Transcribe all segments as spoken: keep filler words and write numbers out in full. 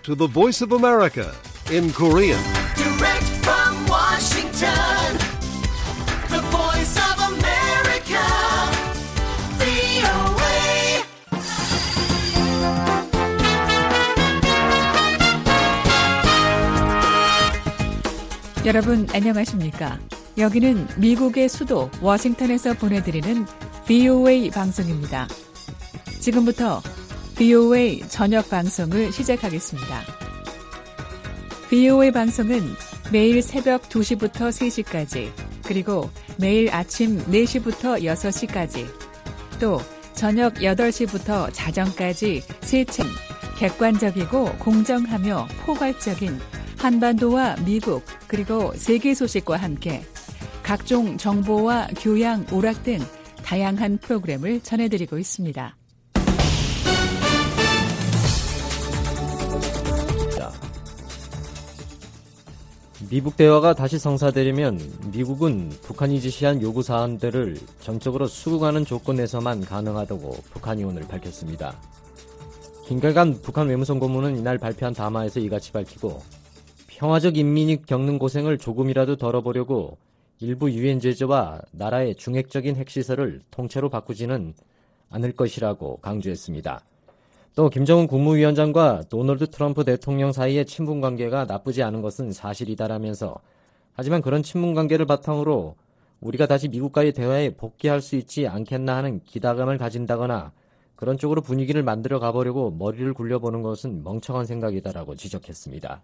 to the Voice of America in Korean. Direct from Washington, the Voice of America, 브이오에이. 여러분 안녕하십니까? 여기는 미국의 수도 워싱턴에서 보내드리는 브이오에이 방송입니다. 지금부터 브이오에이 저녁 방송을 시작하겠습니다. 브이오에이 방송은 매일 새벽 두 시부터 세 시까지, 그리고 매일 아침 네 시부터 여섯 시까지, 또 저녁 여덟 시부터 자정까지 세층, 객관적이고 공정하며 포괄적인 한반도와 미국, 그리고 세계 소식과 함께 각종 정보와 교양, 오락 등 다양한 프로그램을 전해드리고 있습니다. 미북 대화가 다시 성사되려면 미국은 북한이 지시한 요구 사안들을 전적으로 수긍하는 조건에서만 가능하다고 북한이 오늘 밝혔습니다. 김계관 북한 외무성고문은 이날 발표한 담화에서 이같이 밝히고, 평화적 인민이 겪는 고생을 조금이라도 덜어보려고 일부 유엔 제재와 나라의 중핵적인 핵시설을 통째로 바꾸지는 않을 것이라고 강조했습니다. 또 김정은 국무위원장과 도널드 트럼프 대통령 사이의 친분관계가 나쁘지 않은 것은 사실이다라면서, 하지만 그런 친분관계를 바탕으로 우리가 다시 미국과의 대화에 복귀할 수 있지 않겠나 하는 기대감을 가진다거나 그런 쪽으로 분위기를 만들어 가보려고 머리를 굴려보는 것은 멍청한 생각이다라고 지적했습니다.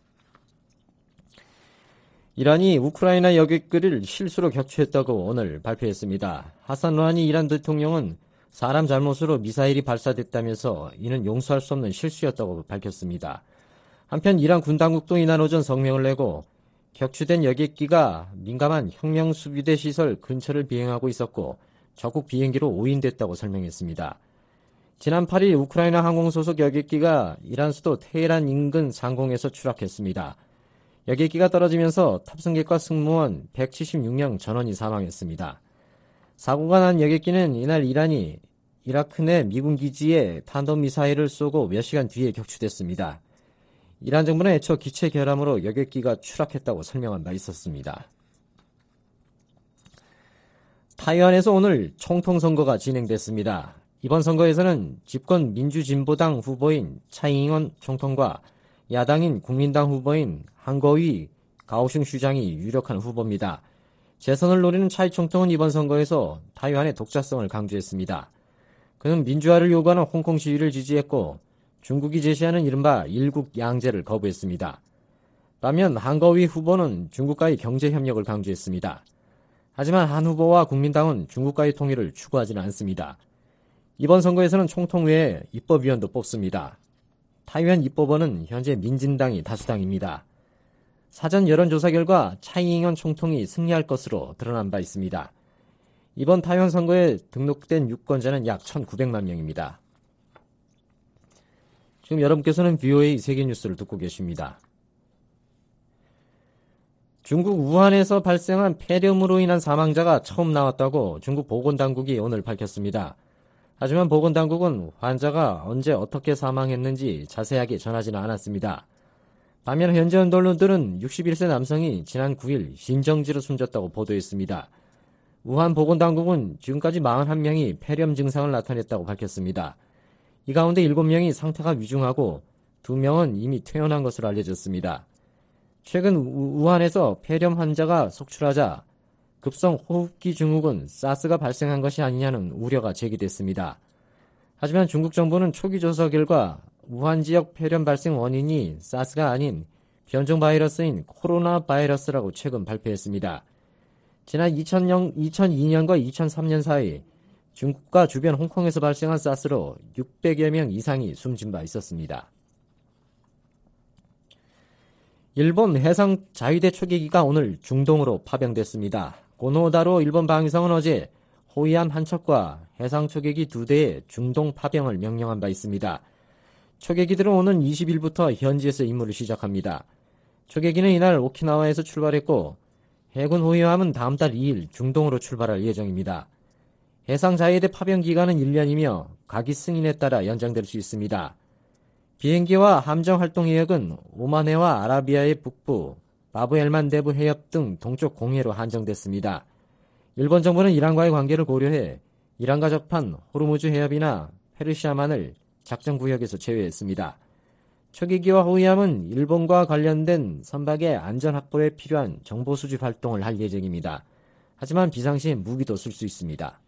이란이 우크라이나 여객기를 실수로 격추했다고 오늘 발표했습니다. 하산 루하니 이란 대통령은 사람 잘못으로 미사일이 발사됐다면서 이는 용서할 수 없는 실수였다고 밝혔습니다. 한편 이란 군 당국도 이날 오전 성명을 내고, 격추된 여객기가 민감한 혁명수비대 시설 근처를 비행하고 있었고 적국 비행기로 오인됐다고 설명했습니다. 지난 팔 일 우크라이나 항공 소속 여객기가 이란 수도 테헤란 인근 상공에서 추락했습니다. 여객기가 떨어지면서 탑승객과 승무원 백칠십육 명 전원이 사망했습니다. 사고가 난 여객기는 이날 이란이 이라크 내 미군 기지에 탄도미사일을 쏘고 몇 시간 뒤에 격추됐습니다. 이란 정부는 애초 기체 결함으로 여객기가 추락했다고 설명한 바 있었습니다. 타이완에서 오늘 총통선거가 진행됐습니다. 이번 선거에서는 집권 민주진보당 후보인 차이잉원 총통과 야당인 국민당 후보인 한거위 가오슝 시장이 유력한 후보입니다. 재선을 노리는 차이 총통은 이번 선거에서 타이완의 독자성을 강조했습니다. 그는 민주화를 요구하는 홍콩 시위를 지지했고 중국이 제시하는 이른바 일국 양제를 거부했습니다. 반면 한거위 후보는 중국과의 경제 협력을 강조했습니다. 하지만 한 후보와 국민당은 중국과의 통일을 추구하지는 않습니다. 이번 선거에서는 총통 외에 입법위원도 뽑습니다. 타이완 입법원은 현재 민진당이 다수당입니다. 사전 여론조사 결과 차이잉원 총통이 승리할 것으로 드러난 바 있습니다. 이번 타이완 선거에 등록된 유권자는 약 천구백만 명입니다. 지금 여러분께서는 브이오에이 세계뉴스를 듣고 계십니다. 중국 우한에서 발생한 폐렴으로 인한 사망자가 처음 나왔다고 중국 보건당국이 오늘 밝혔습니다. 하지만 보건당국은 환자가 언제 어떻게 사망했는지 자세하게 전하지는 않았습니다. 반면 현지 언론들은 육십일 세 남성이 지난 구 일 신정지로 숨졌다고 보도했습니다. 우한 보건당국은 지금까지 사십일 명이 폐렴 증상을 나타냈다고 밝혔습니다. 이 가운데 일곱 명이 상태가 위중하고 두 명은 이미 퇴원한 것으로 알려졌습니다. 최근 우한에서 폐렴 환자가 속출하자 급성 호흡기 증후군 사스가 발생한 것이 아니냐는 우려가 제기됐습니다. 하지만 중국 정부는 초기 조사 결과 우한 지역 폐렴 발생 원인이 사스가 아닌 변종 바이러스인 코로나 바이러스라고 최근 발표했습니다. 지난 이천이 년과 이천삼 년 사이 중국과 주변 홍콩에서 발생한 사스로 육백여 명 이상이 숨진 바 있었습니다. 일본 해상 자위대 초계기가 오늘 중동으로 파병됐습니다. 고노다로 일본 방위성은 어제 호위함 한 척과 해상 초계기 두 대의 중동 파병을 명령한 바 있습니다. 초계기들은 오는 이십 일부터 현지에서 임무를 시작합니다. 초계기는 이날 오키나와에서 출발했고 해군 호위함은 다음 달 이 일 중동으로 출발할 예정입니다. 해상 자위대 파병 기간은 일 년이며 가기 승인에 따라 연장될 수 있습니다. 비행기와 함정 활동 해역은 오만해와 아라비아의 북부, 바브엘만데브 해협 등 동쪽 공해로 한정됐습니다. 일본 정부는 이란과의 관계를 고려해 이란과 접한 호르무즈 해협이나 페르시아만을 작전 구역에서 제외했습니다. 초계기와 호위함은 일본과 관련된 선박의 안전 확보에 필요한 정보 수집 활동을 할 예정입니다. 하지만 비상시에 무기도 쓸 수 있습니다.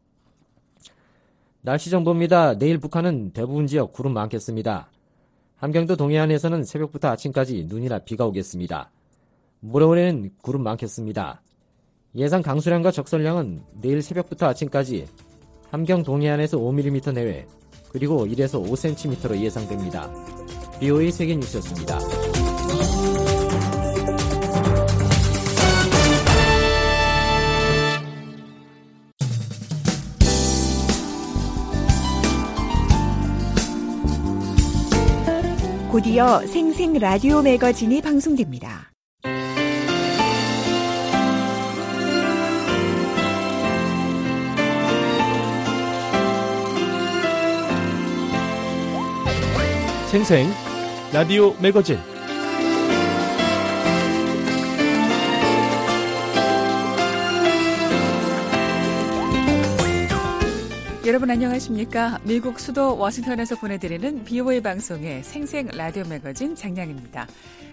날씨 정보입니다. 내일 북한은 대부분 지역 구름 많겠습니다. 함경도 동해안에서는 새벽부터 아침까지 눈이나 비가 오겠습니다. 모레오래는 구름 많겠습니다. 예상 강수량과 적설량은 내일 새벽부터 아침까지 함경 동해안에서 오 밀리미터 내외, 그리고 일에서 오 센티미터로 예상됩니다. 비오에이 세계뉴스였습니다. 곧이어 생생 라디오 매거진이 방송됩니다. 생생 라디오 매거진. 여러분 안녕하십니까? 미국 수도 워싱턴에서 보내드리는 비오에이 방송의 생생 라디오 매거진 장량입니다.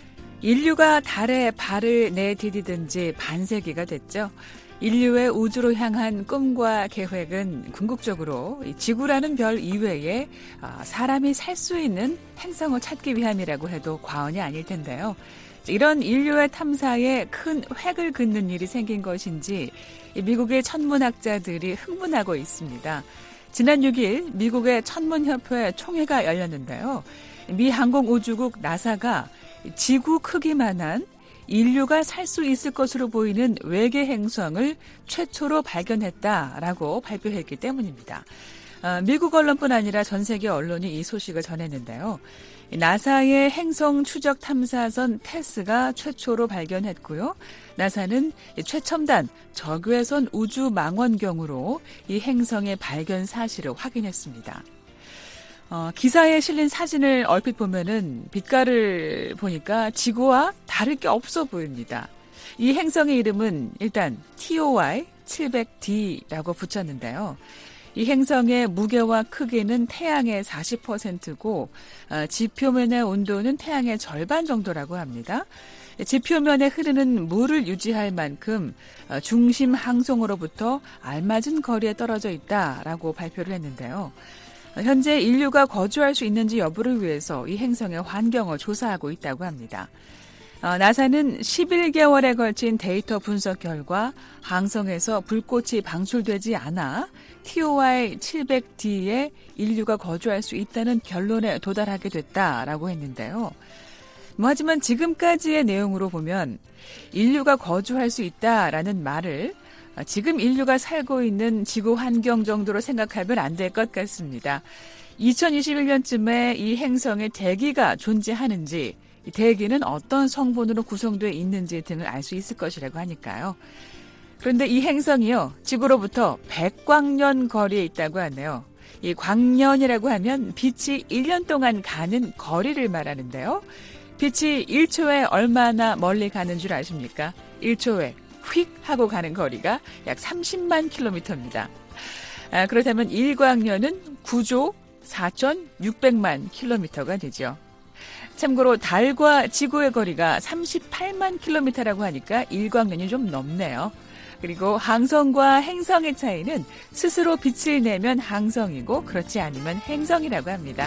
인류가 달에 발을 내디디든 지 반세기가 됐죠. 인류의 우주로 향한 꿈과 계획은 궁극적으로 지구라는 별 이외에 사람이 살 수 있는 행성을 찾기 위함이라고 해도 과언이 아닐 텐데요. 이런 인류의 탐사에 큰 획을 긋는 일이 생긴 것인지 미국의 천문학자들이 흥분하고 있습니다. 지난 육 일 미국의 천문협회 총회가 열렸는데요. 미 항공우주국 나사가 지구 크기만한 인류가 살 수 있을 것으로 보이는 외계 행성을 최초로 발견했다라고 발표했기 때문입니다. 미국 언론뿐 아니라 전 세계 언론이 이 소식을 전했는데요. 나사의 행성 추적 탐사선 테스가 최초로 발견했고요. 나사는 최첨단 적외선 우주 망원경으로 이 행성의 발견 사실을 확인했습니다. 어, 기사에 실린 사진을 얼핏 보면은 빛깔을 보니까 지구와 다를 게 없어 보입니다. 이 행성의 이름은 일단 티오와이 칠백 디라고 붙였는데요. 이 행성의 무게와 크기는 태양의 사십 퍼센트고 어, 지표면의 온도는 태양의 절반 정도라고 합니다. 지표면에 흐르는 물을 유지할 만큼 어, 중심 항성으로부터 알맞은 거리에 떨어져 있다라고 발표를 했는데요. 어, 현재 인류가 거주할 수 있는지 여부를 위해서 이 행성의 환경을 조사하고 있다고 합니다. 어, 나사는 십일 개월에 걸친 데이터 분석 결과 항성에서 불꽃이 방출되지 않아 티오와이 칠백 디에 인류가 거주할 수 있다는 결론에 도달하게 됐다라고 했는데요. 뭐 하지만 지금까지의 내용으로 보면 인류가 거주할 수 있다라는 말을 지금 인류가 살고 있는 지구 환경 정도로 생각하면 안 될 것 같습니다. 이천이십일 년쯤에 이 행성에 대기가 존재하는지, 대기는 어떤 성분으로 구성되어 있는지 등을 알 수 있을 것이라고 하니까요. 그런데 이 행성이요, 지구로부터 백광년 거리에 있다고 하네요. 이 광년이라고 하면 빛이 일 년 동안 가는 거리를 말하는데요. 빛이 일 초에 얼마나 멀리 가는 줄 아십니까? 일 초에 휙 하고 가는 거리가 약 삼십만 킬로미터입니다. 아, 그렇다면 일 광년은 구조 사천육백만 킬로미터가 되죠. 참고로 달과 지구의 거리가 삼십팔만 킬로미터라고 하니까 일 광년이 좀 넘네요. 그리고 항성과 행성의 차이는 스스로 빛을 내면 항성이고 그렇지 않으면 행성이라고 합니다.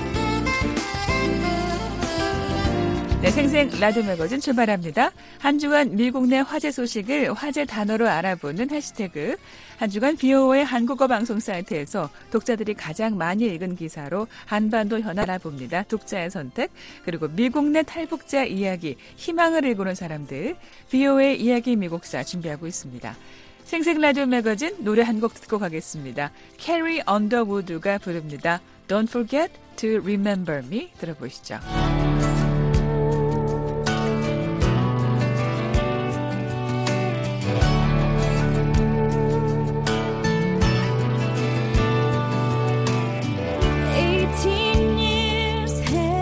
네, 생생 라디오 매거진 출발합니다. 한 주간 미국 내 화제 소식을 화제 단어로 알아보는 해시태그, 한 주간 비오에이 한국어 방송 사이트에서 독자들이 가장 많이 읽은 기사로 한반도 현안 알아봅니다. 독자의 선택, 그리고 미국 내 탈북자 이야기, 희망을 일구는 사람들, 비오에이 이야기 미국사 준비하고 있습니다. 생생 라디오 매거진 노래 한 곡 듣고 가겠습니다. 캐리 언더우드가 부릅니다. Don't forget to remember me. 들어보시죠. eighteen years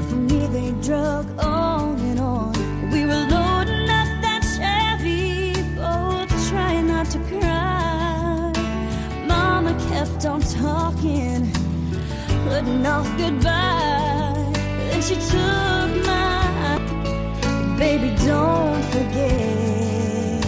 But for me they drug on and on. We were loading up that Chevy, both trying not to cry. Mama kept on talking, putting off goodbye. Then she took my, baby, don't forget.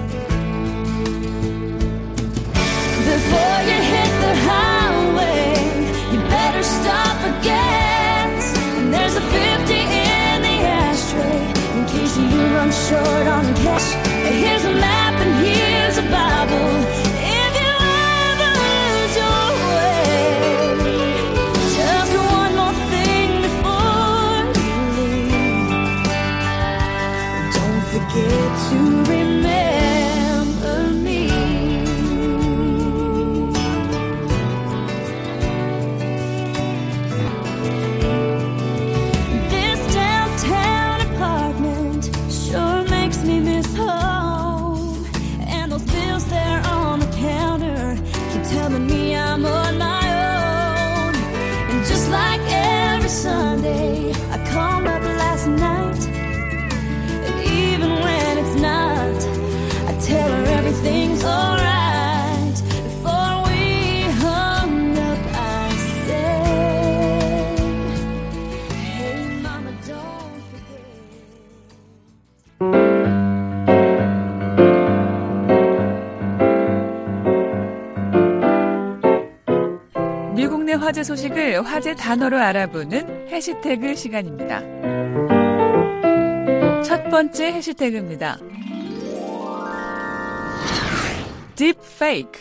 Before you hit the highway, you better stop for gas. And there's a fifty in the ashtray in case you run short on cash. Here's a map and here's a Bible. If you ever lose your way, just one more thing before you leave. Don't forget to remember me. This downtown apartment sure makes me miss home. And those bills there on the counter keep telling me I'm on my own. And just like every Sunday, I called up last night. And even when it's not, I tell her everything's alright. Before we hung up, I said, hey mama, don't forget. 미국 내 화제 소식을 화제 단어로 알아보는 해시태그 시간입니다. 첫 번째 해시태그입니다. 딥페이크.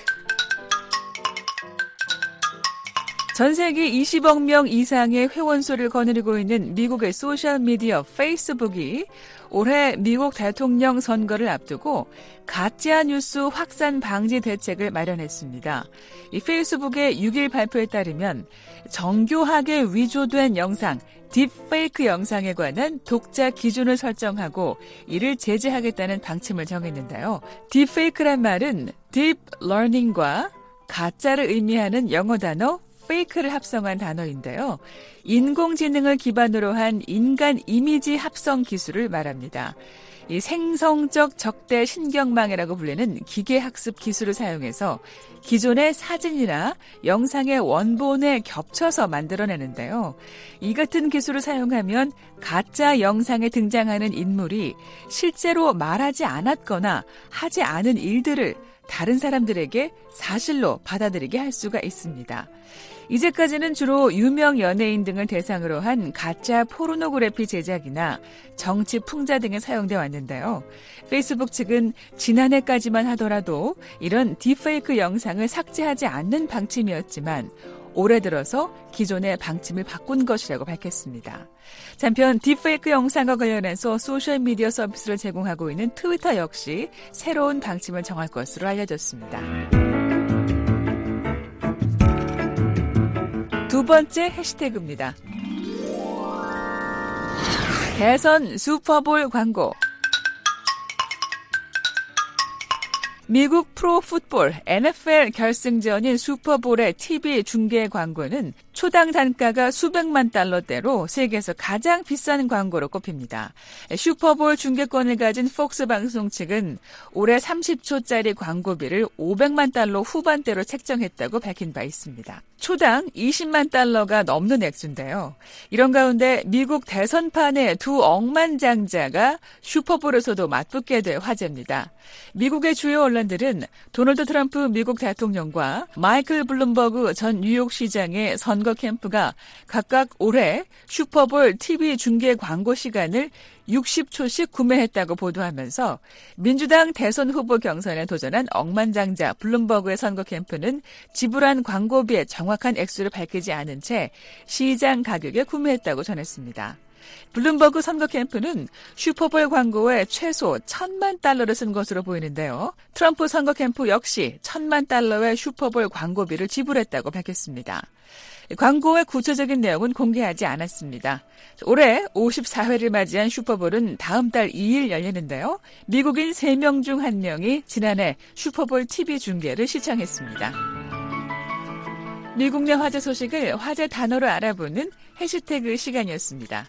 전 세계 이십억 명 이상의 회원수를 거느리고 있는 미국의 소셜미디어 페이스북이 올해 미국 대통령 선거를 앞두고 가짜 뉴스 확산 방지 대책을 마련했습니다. 이 페이스북의 육 일 발표에 따르면 정교하게 위조된 영상, 딥페이크 영상에 관한 독자 기준을 설정하고 이를 제재하겠다는 방침을 정했는데요. 딥페이크란 말은 딥 러닝과 가짜를 의미하는 영어 단어 페이크를 합성한 단어인데요. 인공지능을 기반으로 한 인간 이미지 합성 기술을 말합니다. 이 생성적 적대 신경망이라고 불리는 기계학습 기술을 사용해서 기존의 사진이나 영상의 원본에 겹쳐서 만들어내는데요. 이 같은 기술을 사용하면 가짜 영상에 등장하는 인물이 실제로 말하지 않았거나 하지 않은 일들을 다른 사람들에게 사실로 받아들이게 할 수가 있습니다. 이제까지는 주로 유명 연예인 등을 대상으로 한 가짜 포르노그래피 제작이나 정치 풍자 등에 사용돼 왔는데요. 페이스북 측은 지난해까지만 하더라도 이런 딥페이크 영상을 삭제하지 않는 방침이었지만 올해 들어서 기존의 방침을 바꾼 것이라고 밝혔습니다. 한편 딥페이크 영상과 관련해서 소셜미디어 서비스를 제공하고 있는 트위터 역시 새로운 방침을 정할 것으로 알려졌습니다. 두 번째 해시태그입니다. 대선 슈퍼볼 광고. 미국 프로풋볼 엔에프엘 결승전인 슈퍼볼의 티비 중계 광고는 초당 단가가 수백만 달러대로 세계에서 가장 비싼 광고로 꼽힙니다. 슈퍼볼 중계권을 가진 폭스 방송 측은 올해 삼십 초짜리 광고비를 오백만 달러 후반대로 책정했다고 밝힌 바 있습니다. 초당 이십만 달러가 넘는 액수인데요. 이런 가운데 미국 대선판의 두 억만장자가 슈퍼볼에서도 맞붙게 돼 화제입니다. 미국의 주요 언론들은 도널드 트럼프 미국 대통령과 마이클 블룸버그 전 뉴욕시장의 선거 캠프가 각각 올해 슈퍼볼 티비 중계 광고 시간을 육십 초씩 구매했다고 보도하면서 민주당 대선 후보 경선에 도전한 억만장자 블룸버그의 선거 캠프는 지불한 광고비의 정확한 액수를 밝히지 않은 채 시장 가격에 구매했다고 전했습니다. 블룸버그 선거 캠프는 슈퍼볼 광고에 최소 천만 달러를 쓴 것으로 보이는데요. 트럼프 선거 캠프 역시 천만 달러의 슈퍼볼 광고비를 지불했다고 밝혔습니다. 광고의 구체적인 내용은 공개하지 않았습니다. 올해 오십사 회를 맞이한 슈퍼볼은 다음 달 이 일 열리는데요. 미국인 세 명 중 한 명이 지난해 슈퍼볼 티비 중계를 시청했습니다. 미국 내 화제 소식을 화제 단어로 알아보는 해시태그 시간이었습니다.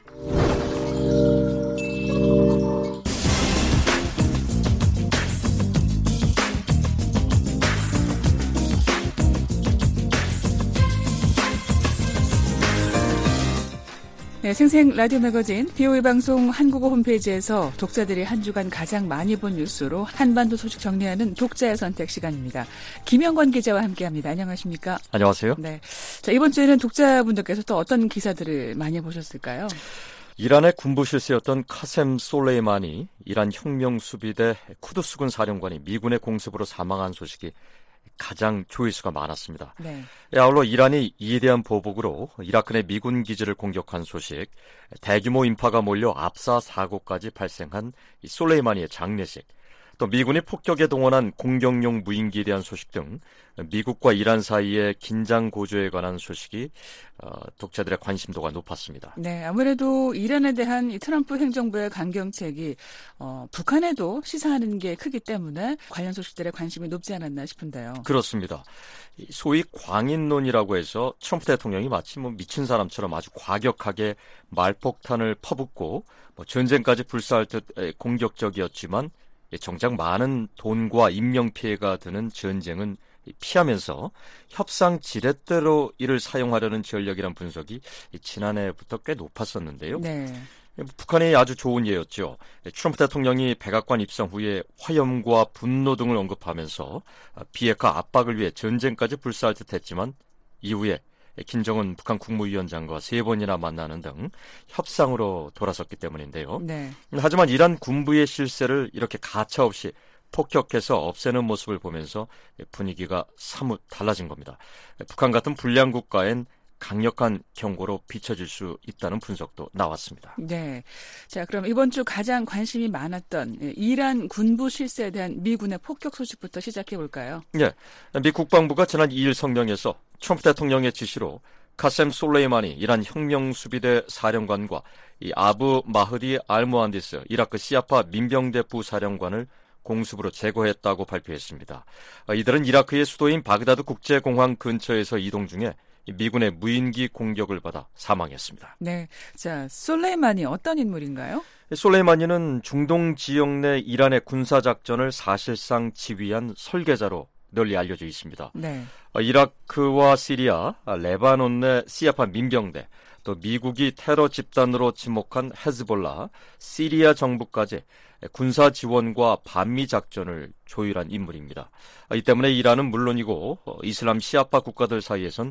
네, 생생 라디오 매거진 비오이 방송 한국어 홈페이지에서 독자들이 한 주간 가장 많이 본 뉴스로 한반도 소식 정리하는 독자의 선택 시간입니다. 김영권 기자와 함께합니다. 안녕하십니까? 안녕하세요. 네, 자 이번 주에는 독자분들께서 또 어떤 기사들을 많이 보셨을까요? 이란의 군부 실세였던 카셈 솔레이마니 이란 혁명수비대 쿠두스군 사령관이 미군의 공습으로 사망한 소식이 가장 조회수가 많았습니다. 네. 아울러 이란이 이에 대한 보복으로 이라크 내 미군 기지를 공격한 소식, 대규모 인파가 몰려 압사 사고까지 발생한 이 솔레이마니의 장례식, 또 미군이 폭격에 동원한 공격용 무인기에 대한 소식 등 미국과 이란 사이의 긴장 고조에 관한 소식이 어, 독자들의 관심도가 높았습니다. 네, 아무래도 이란에 대한 이 트럼프 행정부의 강경책이 어, 북한에도 시사하는 게 크기 때문에 관련 소식들에 관심이 높지 않았나 싶은데요. 그렇습니다. 소위 광인론이라고 해서 트럼프 대통령이 마치 뭐 미친 사람처럼 아주 과격하게 말폭탄을 퍼붓고 뭐 전쟁까지 불사할 듯 공격적이었지만 정작 많은 돈과 인명피해가 드는 전쟁은 피하면서 협상 지렛대로 이를 사용하려는 전략이란 분석이 지난해부터 꽤 높았었는데요. 네. 북한이 아주 좋은 예였죠. 트럼프 대통령이 백악관 입성 후에 화염과 분노 등을 언급하면서 비핵화 압박을 위해 전쟁까지 불사할 듯 했지만 이후에 김정은 북한 국무위원장과 세 번이나 만나는 등 협상으로 돌아섰기 때문인데요. 네. 하지만 이란 군부의 실세를 이렇게 가차없이 폭격해서 없애는 모습을 보면서 분위기가 사뭇 달라진 겁니다. 북한 같은 불량 국가엔 강력한 경고로 비춰질 수 있다는 분석도 나왔습니다. 네. 자, 그럼 이번 주 가장 관심이 많았던 이란 군부 실세에 대한 미군의 폭격 소식부터 시작해 볼까요? 네. 미 국방부가 지난 이 일 성명에서 트럼프 대통령의 지시로 카셈 솔레이마니 이란 혁명수비대 사령관과 이 아부 마흐디 알무한디스 이라크 시아파 민병대 부사령관을 공습으로 제거했다고 발표했습니다. 이들은 이라크의 수도인 바그다드 국제공항 근처에서 이동 중에 미군의 무인기 공격을 받아 사망했습니다. 네, 자 솔레이마니 어떤 인물인가요? 솔레이마니는 중동 지역 내 이란의 군사작전을 사실상 지휘한 설계자로 널리 알려져 있습니다. 네. 이라크와 시리아, 레바논 내 시아파 민병대, 또 미국이 테러 집단으로 지목한 헤즈볼라, 시리아 정부까지 군사 지원과 반미 작전을 조율한 인물입니다. 이 때문에 이란은 물론이고 이슬람 시아파 국가들 사이에선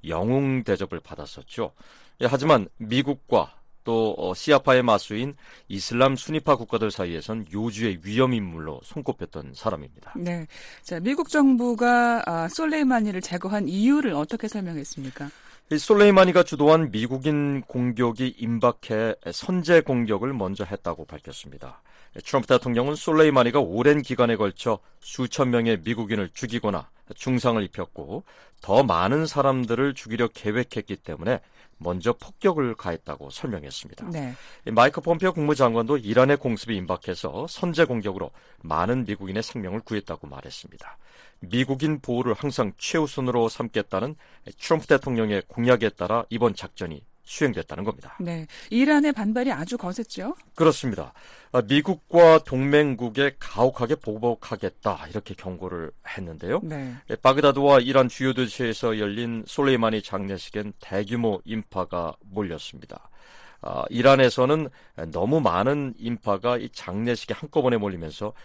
영웅 대접을 받았었죠. 하지만 미국과 또 시아파의 마수인 이슬람 순위파 국가들 사이에선 요주의 위험 인물로 손꼽혔던 사람입니다. 네, 자 미국 정부가 아, 솔레이마니를 제거한 이유를 어떻게 설명했습니까? 솔레이마니가 주도한 미국인 공격이 임박해 선제 공격을 먼저 했다고 밝혔습니다. 트럼프 대통령은 솔레이마니가 오랜 기간에 걸쳐 수천 명의 미국인을 죽이거나 중상을 입혔고 더 많은 사람들을 죽이려 계획했기 때문에 먼저 폭격을 가했다고 설명했습니다. 네. 마이크 폼페오 국무장관도 이란의 공습이 임박해서 선제 공격으로 많은 미국인의 생명을 구했다고 말했습니다. 미국인 보호를 항상 최우선으로 삼겠다는 트럼프 대통령의 공약에 따라 이번 작전이 수행됐다는 겁니다. 네, 이란의 반발이 아주 거셌죠? 그렇습니다. 미국과 동맹국에 가혹하게 보복하겠다 이렇게 경고를 했는데요. 네. 바그다드와 이란 주요 도시에서 열린 솔레이마니 장례식엔 대규모 인파가 몰렸습니다. 아, 이란에서는 너무 많은 인파가 이 장례식에 한꺼번에 몰리면서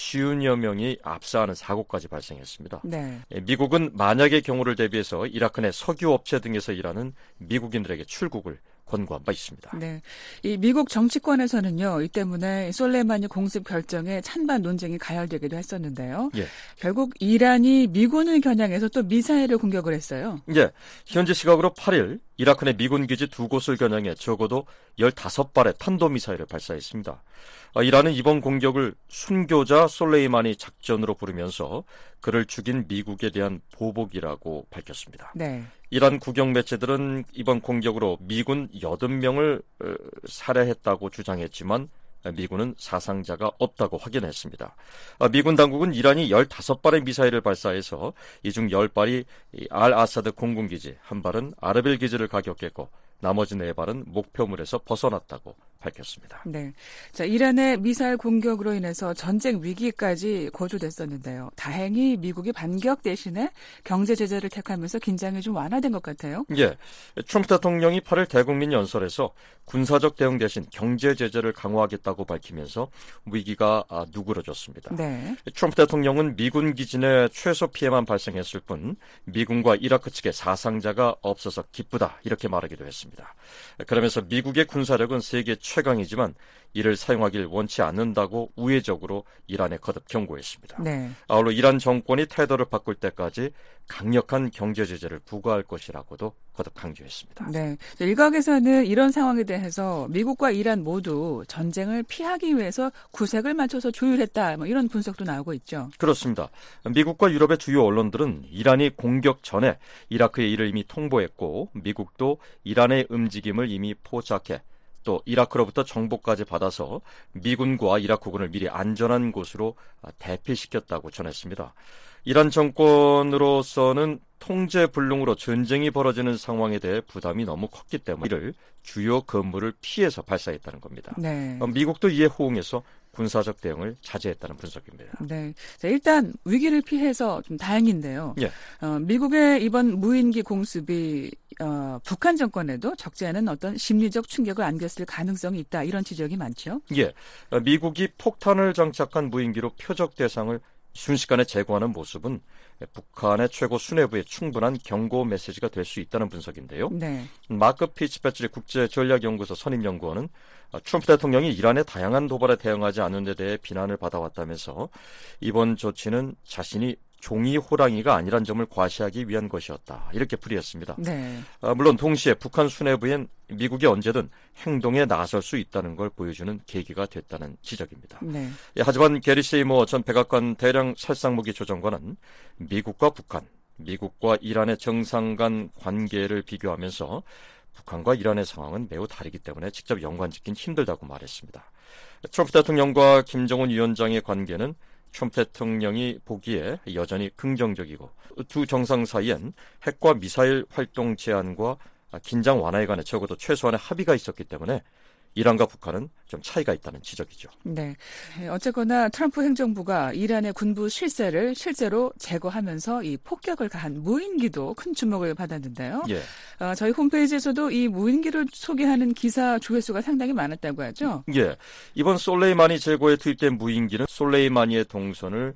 쉰여 명이 압사하는 사고까지 발생했습니다. 네. 미국은 만약의 경우를 대비해서 이라크 내 석유 업체 등에서 일하는 미국인들에게 출국을 권고한 바 있습니다. 네, 이 미국 정치권에서는요, 이 때문에 솔레이마니 공습 결정에 찬반 논쟁이 가열되기도 했었는데요. 예. 결국 이란이 미군을 겨냥해서 또 미사일을 공격을 했어요. 예, 현지 시각으로 팔 일 이라크 내 미군 기지 두 곳을 겨냥해 적어도 열다섯 발의 탄도미사일을 발사했습니다. 이란은 이번 공격을 순교자 솔레이마니 작전으로 부르면서 그를 죽인 미국에 대한 보복이라고 밝혔습니다. 네. 이란 국영 매체들은 이번 공격으로 미군 여덟 명을 살해했다고 주장했지만 미군은 사상자가 없다고 확인했습니다. 미군 당국은 이란이 열다섯 발의 미사일을 발사해서 이 중 십 발이 알 아사드 공군기지, 한 발은 아르빌 기지를 가격했고 나머지 네 발은 목표물에서 벗어났다고 밝혔습니다. 네. 자, 이란의 미사일 공격으로 인해서 전쟁 위기까지 고조됐었는데요. 다행히 미국이 반격 대신에 경제 제재를 택하면서 긴장이 좀 완화된 것 같아요. 예. 트럼프 대통령이 팔일 대국민 연설에서 군사적 대응 대신 경제 제재를 강화하겠다고 밝히면서 위기가 누그러졌습니다. 네. 트럼프 대통령은 미군 기지 내 최소 피해만 발생했을 뿐 미군과 이라크 측의 사상자가 없어서 기쁘다 이렇게 말하기도 했습니다. 그러면서 미국의 군사력은 세계 최강이지만 이를 사용하길 원치 않는다고 우회적으로 이란에 거듭 경고했습니다. 네. 아울러 이란 정권이 태도를 바꿀 때까지 강력한 경제 제재를 부과할 것이라고도 거듭 강조했습니다. 네. 일각에서는 이런 상황에 대해서 미국과 이란 모두 전쟁을 피하기 위해서 구색을 맞춰서 조율했다, 뭐 이런 분석도 나오고 있죠. 그렇습니다. 미국과 유럽의 주요 언론들은 이란이 공격 전에 이라크의 일을 이미 통보했고 미국도 이란의 움직임을 이미 포착해 또 이라크로부터 정보까지 받아서 미군과 이라크군을 미리 안전한 곳으로 대피시켰다고 전했습니다. 이란 정권으로서는 통제 불능으로 전쟁이 벌어지는 상황에 대해 부담이 너무 컸기 때문에 이를 주요 건물을 피해서 발사했다는 겁니다. 네. 미국도 이에 호응해서 군사적 대응을 자제했다는 분석입니다. 네. 자, 일단 위기를 피해서 좀 다행인데요. 예. 어, 미국의 이번 무인기 공습이 어, 북한 정권에도 적지 않은 어떤 심리적 충격을 안겼을 가능성이 있다. 이런 지적이 많죠. 예. 미국이 폭탄을 장착한 무인기로 표적 대상을 순식간에 제거하는 모습은 북한의 최고 수뇌부에 충분한 경고 메시지가 될 수 있다는 분석인데요. 네. 마크 피츠패트리 국제전략연구소 선임연구원은 트럼프 대통령이 이란의 다양한 도발에 대응하지 않는 데 대해 비난을 받아왔다면서 이번 조치는 자신이 종이 호랑이가 아니란 점을 과시하기 위한 것이었다. 이렇게 풀이했습니다. 네. 아, 물론 동시에 북한 수뇌부엔 미국이 언제든 행동에 나설 수 있다는 걸 보여주는 계기가 됐다는 지적입니다. 네. 예, 하지만 게리 세이머 전 백악관 대량 살상무기 조정관은 미국과 북한, 미국과 이란의 정상 간 관계를 비교하면서 북한과 이란의 상황은 매우 다르기 때문에 직접 연관짓긴 힘들다고 말했습니다. 트럼프 대통령과 김정은 위원장의 관계는 트럼프 대통령이 보기에 여전히 긍정적이고 두 정상 사이엔 핵과 미사일 활동 제한과 긴장 완화에 관해 적어도 최소한의 합의가 있었기 때문에 이란과 북한은 좀 차이가 있다는 지적이죠. 네. 어쨌거나 트럼프 행정부가 이란의 군부 실세를 실제로 제거하면서 이 폭격을 가한 무인기도 큰 주목을 받았는데요. 예. 어, 저희 홈페이지에서도 이 무인기를 소개하는 기사 조회수가 상당히 많았다고 하죠. 예. 이번 솔레이마니 제거에 투입된 무인기는 솔레이마니의 동선을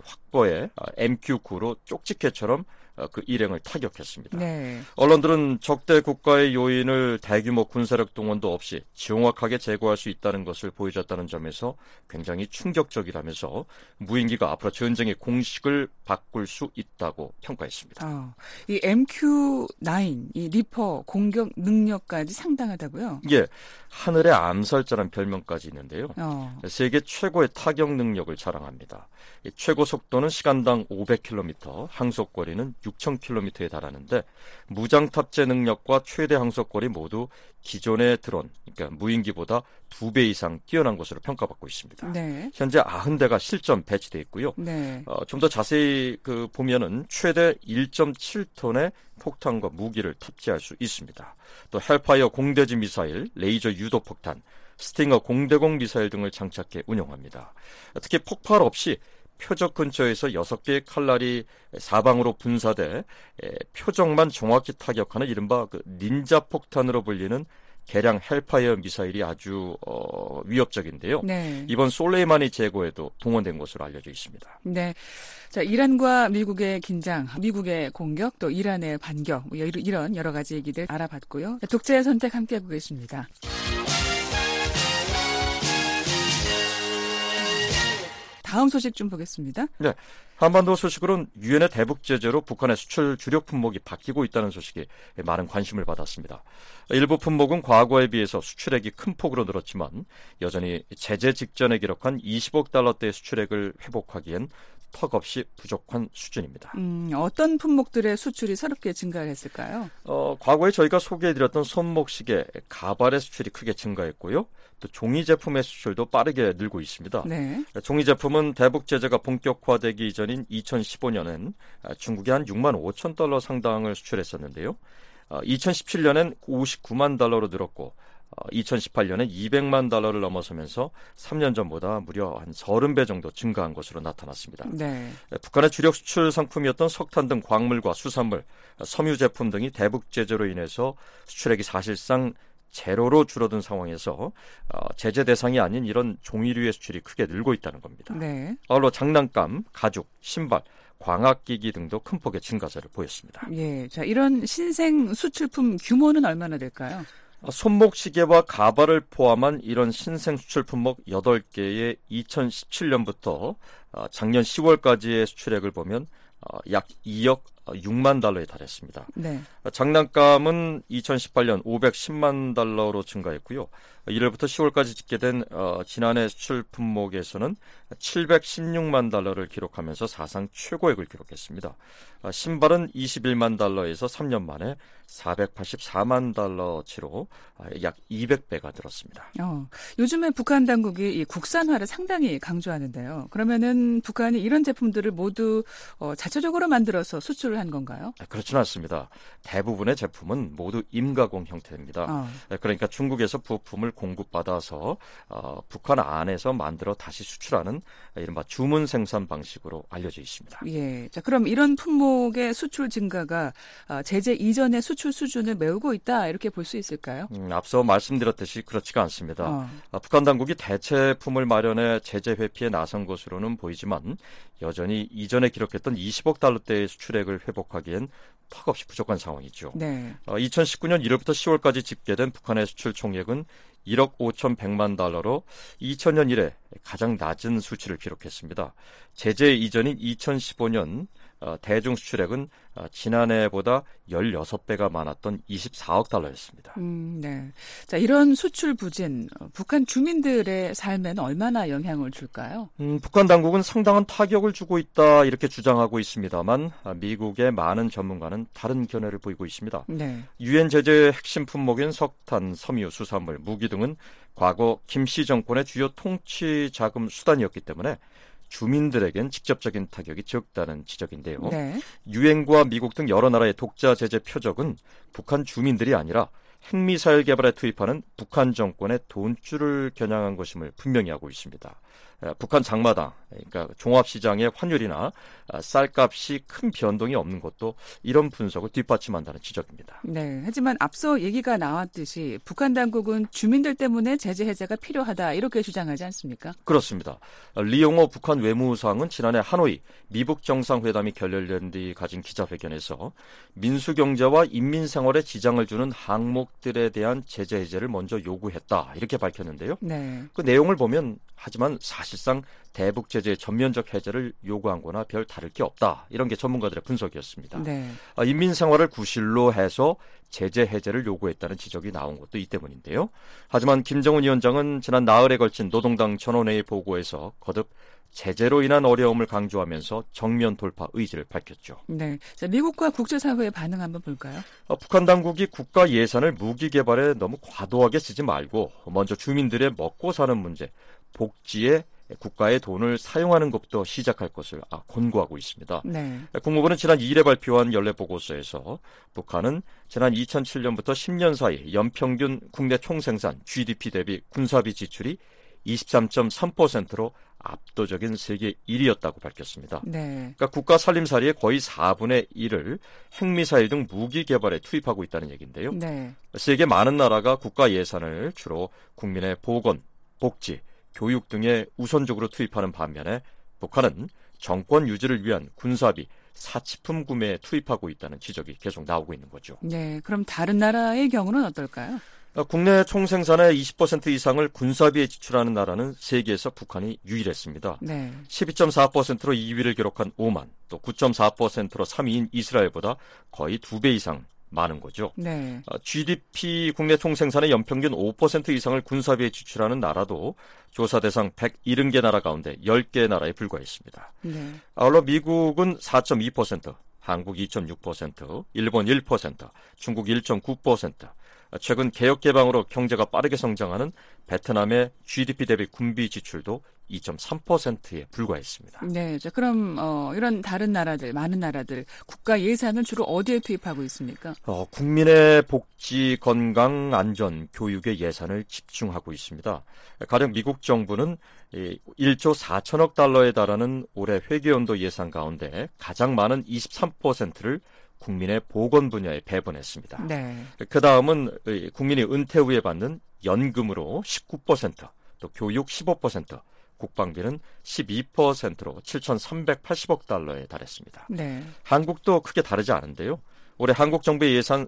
확보해 엠큐 구로 쪽집게처럼 그 일행을 타격했습니다. 네. 언론들은 적대 국가의 요인을 대규모 군사력 동원도 없이 정확하게 제거할 수 있다는 것을 보여줬다는 점에서 굉장히 충격적이라면서 무인기가 앞으로 전쟁의 공식을 바꿀 수 있다고 평가했습니다. 어, 이 엠큐 나인, 이 리퍼 공격 능력까지 상당하다고요? 예, 하늘의 암살자란 별명까지 있는데요. 어. 세계 최고의 타격 능력을 자랑합니다. 최고 속도는 시간당 오백 킬로미터, 항속거리는 육천 킬로미터에 달하는데 무장 탑재 능력과 최대 항속거리 모두 기존의 드론, 그러니까 무인기보다 두 배 이상 뛰어난 것으로 평가받고 있습니다. 네. 현재 구십 대가 실전 배치되어 있고요. 네. 어, 좀 더 자세히 그 보면은 최대 일 점 칠 톤의 폭탄과 무기를 탑재할 수 있습니다. 또 헬파이어 공대지 미사일, 레이저 유도 폭탄, 스팅어 공대공 미사일 등을 장착해 운용합니다. 특히 폭발 없이 표적 근처에서 여섯 개의 칼날이 사방으로 분사돼 표적만 정확히 타격하는 이른바 그 닌자 폭탄으로 불리는 개량 헬파이어 미사일이 아주 어, 위협적인데요. 네. 이번 솔레이마니 제거에도 동원된 것으로 알려져 있습니다. 네. 자, 이란과 미국의 긴장, 미국의 공격, 또 이란의 반격, 뭐 이런 여러 가지 얘기들 알아봤고요. 독자의 선택 함께 해보겠습니다. 다음 소식 좀 보겠습니다. 네, 한반도 소식으로는 유엔의 대북 제재로 북한의 수출 주력 품목이 바뀌고 있다는 소식이 많은 관심을 받았습니다. 일부 품목은 과거에 비해서 수출액이 큰 폭으로 늘었지만 여전히 제재 직전에 기록한 이십억 달러대의 수출액을 회복하기엔 턱없이 부족한 수준입니다. 음, 어떤 품목들의 수출이 새롭게 증가를 했을까요? 어, 과거에 저희가 소개해드렸던 손목시계, 가발의 수출이 크게 증가했고요. 또 종이 제품의 수출도 빠르게 늘고 있습니다. 네. 종이 제품은 대북 제재가 본격화되기 이전인 이천십오 년엔 중국에 한 육만 오천 달러 상당을 수출했었는데요. 이천십칠 년엔 오십구만 달러로 늘었고 이천십팔 년엔 이백만 달러를 넘어서면서 삼 년 전보다 무려 한 삼십 배 정도 증가한 것으로 나타났습니다. 네. 북한의 주력 수출 상품이었던 석탄 등 광물과 수산물, 섬유 제품 등이 대북 제재로 인해서 수출액이 사실상 제로로 줄어든 상황에서 제재 대상이 아닌 이런 종이류의 수출이 크게 늘고 있다는 겁니다. 네. 아울러 장난감, 가죽, 신발, 광학기기 등도 큰 폭의 증가세를 보였습니다. 예. 자, 이런 신생 수출품 규모는 얼마나 될까요? 손목시계와 가발을 포함한 이런 신생 수출 품목 여덟 개의 이천십칠 년부터 작년 시월까지의 수출액을 보면 약 이억 육만 달러에 달했습니다. 네. 장난감은 이천십팔 년 오백십만 달러로 증가했고요. 일월부터 시월까지 집계된 어, 지난해 수출 품목에서는 칠백십육만 달러를 기록하면서 사상 최고액을 기록했습니다. 어, 신발은 이십일만 달러에서 삼 년 만에 사백팔십사만 달러치로 어, 약 이백 배가 늘었습니다. 어, 요즘에 북한 당국이 이 국산화를 상당히 강조하는데요. 그러면은 북한이 이런 제품들을 모두 어, 자체적으로 만들어서 수출을 한 건가요? 그렇지는 않습니다. 대부분의 제품은 모두 임가공 형태입니다. 어. 그러니까 중국에서 부품을 공급받아서 어, 북한 안에서 만들어 다시 수출하는 이른바 주문 생산 방식으로 알려져 있습니다. 예. 자, 그럼 이런 품목의 수출 증가가 어, 제재 이전의 수출 수준을 메우고 있다 이렇게 볼 수 있을까요? 음, 앞서 말씀드렸듯이 그렇지가 않습니다. 어. 어, 북한 당국이 대체품을 마련해 제재 회피에 나선 것으로는 보이지만 여전히 이전에 기록했던 이십억 달러대의 수출액을 회복하기엔 턱없이 부족한 상황이죠. 네. 어, 이천십구 년 일월부터 시월까지 집계된 북한의 수출 총액은 일억 오천백만 달러로 이천 년 이래 가장 낮은 수치를 기록했습니다. 제재 이전인 이천십오 년 어, 대중 수출액은 어, 지난해보다 십육 배가 많았던 이십사억 달러였습니다. 음, 네. 자, 이런 수출 부진, 어, 북한 주민들의 삶에는 얼마나 영향을 줄까요? 음, 북한 당국은 상당한 타격을 주고 있다 이렇게 주장하고 있습니다만 아, 미국의 많은 전문가는 다른 견해를 보이고 있습니다. 네. 유엔 제재의 핵심 품목인 석탄, 섬유, 수산물, 무기 등은 과거 김씨 정권의 주요 통치 자금 수단이었기 때문에 주민들에겐 직접적인 타격이 적다는 지적인데요. 네. 유엔과 미국 등 여러 나라의 독자 제재 표적은 북한 주민들이 아니라 핵미사일 개발에 투입하는 북한 정권의 돈줄을 겨냥한 것임을 분명히 하고 있습니다. 북한 장마당, 그러니까 종합시장의 환율이나 쌀값이 큰 변동이 없는 것도 이런 분석을 뒷받침한다는 지적입니다. 네. 하지만 앞서 얘기가 나왔듯이 북한 당국은 주민들 때문에 제재 해제가 필요하다 이렇게 주장하지 않습니까? 그렇습니다. 리용호 북한 외무상은 지난해 하노이 미북 정상회담이 결렬된 뒤 가진 기자회견에서 민수경제와 인민생활에 지장을 주는 항목들에 대한 제재 해제를 먼저 요구했다 이렇게 밝혔는데요. 네. 그 내용을 보면 하지만 사실상 대북 제재의 전면적 해제를 요구한 거나 별 다를 게 없다. 이런 게 전문가들의 분석이었습니다. 네. 아, 인민생활을 구실로 해서 제재 해제를 요구했다는 지적이 나온 것도 이 때문인데요. 하지만 김정은 위원장은 지난 나흘에 걸친 노동당 전원회의 보고에서 거듭 제재로 인한 어려움을 강조하면서 정면 돌파 의지를 밝혔죠. 네. 자, 미국과 국제사회의 반응 한번 볼까요? 어, 북한 당국이 국가 예산을 무기 개발에 너무 과도하게 쓰지 말고 먼저 주민들의 먹고 사는 문제, 복지에 국가의 돈을 사용하는 것부터 시작할 것을 권고하고 있습니다. 네. 국무부는 지난 이 일에 발표한 연례보고서에서 북한은 지난 이천칠 년부터 십 년 사이 연평균 국내 총생산 지디피 대비 군사비 지출이 이십삼 점 삼 퍼센트로 압도적인 세계 일 위였다고 밝혔습니다. 네. 그러니까 국가 살림살이의 거의 사분의 일을 핵미사일 등 무기 개발에 투입하고 있다는 얘기인데요. 네. 세계 많은 나라가 국가 예산을 주로 국민의 보건, 복지, 교육 등에 우선적으로 투입하는 반면에 북한은 정권 유지를 위한 군사비, 사치품 구매에 투입하고 있다는 지적이 계속 나오고 있는 거죠. 네. 그럼 다른 나라의 경우는 어떨까요? 국내 총생산의 이십 퍼센트 이상을 군사비에 지출하는 나라는 세계에서 북한이 유일했습니다. 네. 십이 점 사 퍼센트로 이 위를 기록한 오만, 또 구 점 사 퍼센트로 삼 위인 이스라엘보다 거의 두 배 이상 많은 거죠. 네. 지디피 국내 총생산의 연평균 오 퍼센트 이상을 군사비에 지출하는 나라도 조사 대상 백칠십 개 나라 가운데 십 개 나라에 불과했습니다. 네. 아울러 미국은 사 점 이 퍼센트, 한국 이 점 육 퍼센트, 일본 일 퍼센트, 중국 일 점 구 퍼센트, 최근 개혁 개방으로 경제가 빠르게 성장하는 베트남의 지디피 대비 군비 지출도 이 점 삼 퍼센트에 불과했습니다. 네, 자, 그럼 어, 이런 다른 나라들, 많은 나라들 국가 예산을 주로 어디에 투입하고 있습니까? 어, 국민의 복지, 건강, 안전, 교육에 예산을 집중하고 있습니다. 가령 미국 정부는 일 조 사천억 달러에 달하는 올해 회계연도 예산 가운데 가장 많은 이십삼 퍼센트를 국민의 보건 분야에 배분했습니다. 네. 그 다음은 국민이 은퇴 후에 받는 연금으로 십구 퍼센트, 또 교육 십오 퍼센트, 국방비는 십이 퍼센트로 칠천삼백팔십억 달러에 달했습니다. 네. 한국도 크게 다르지 않은데요. 올해 한국 정부의 예산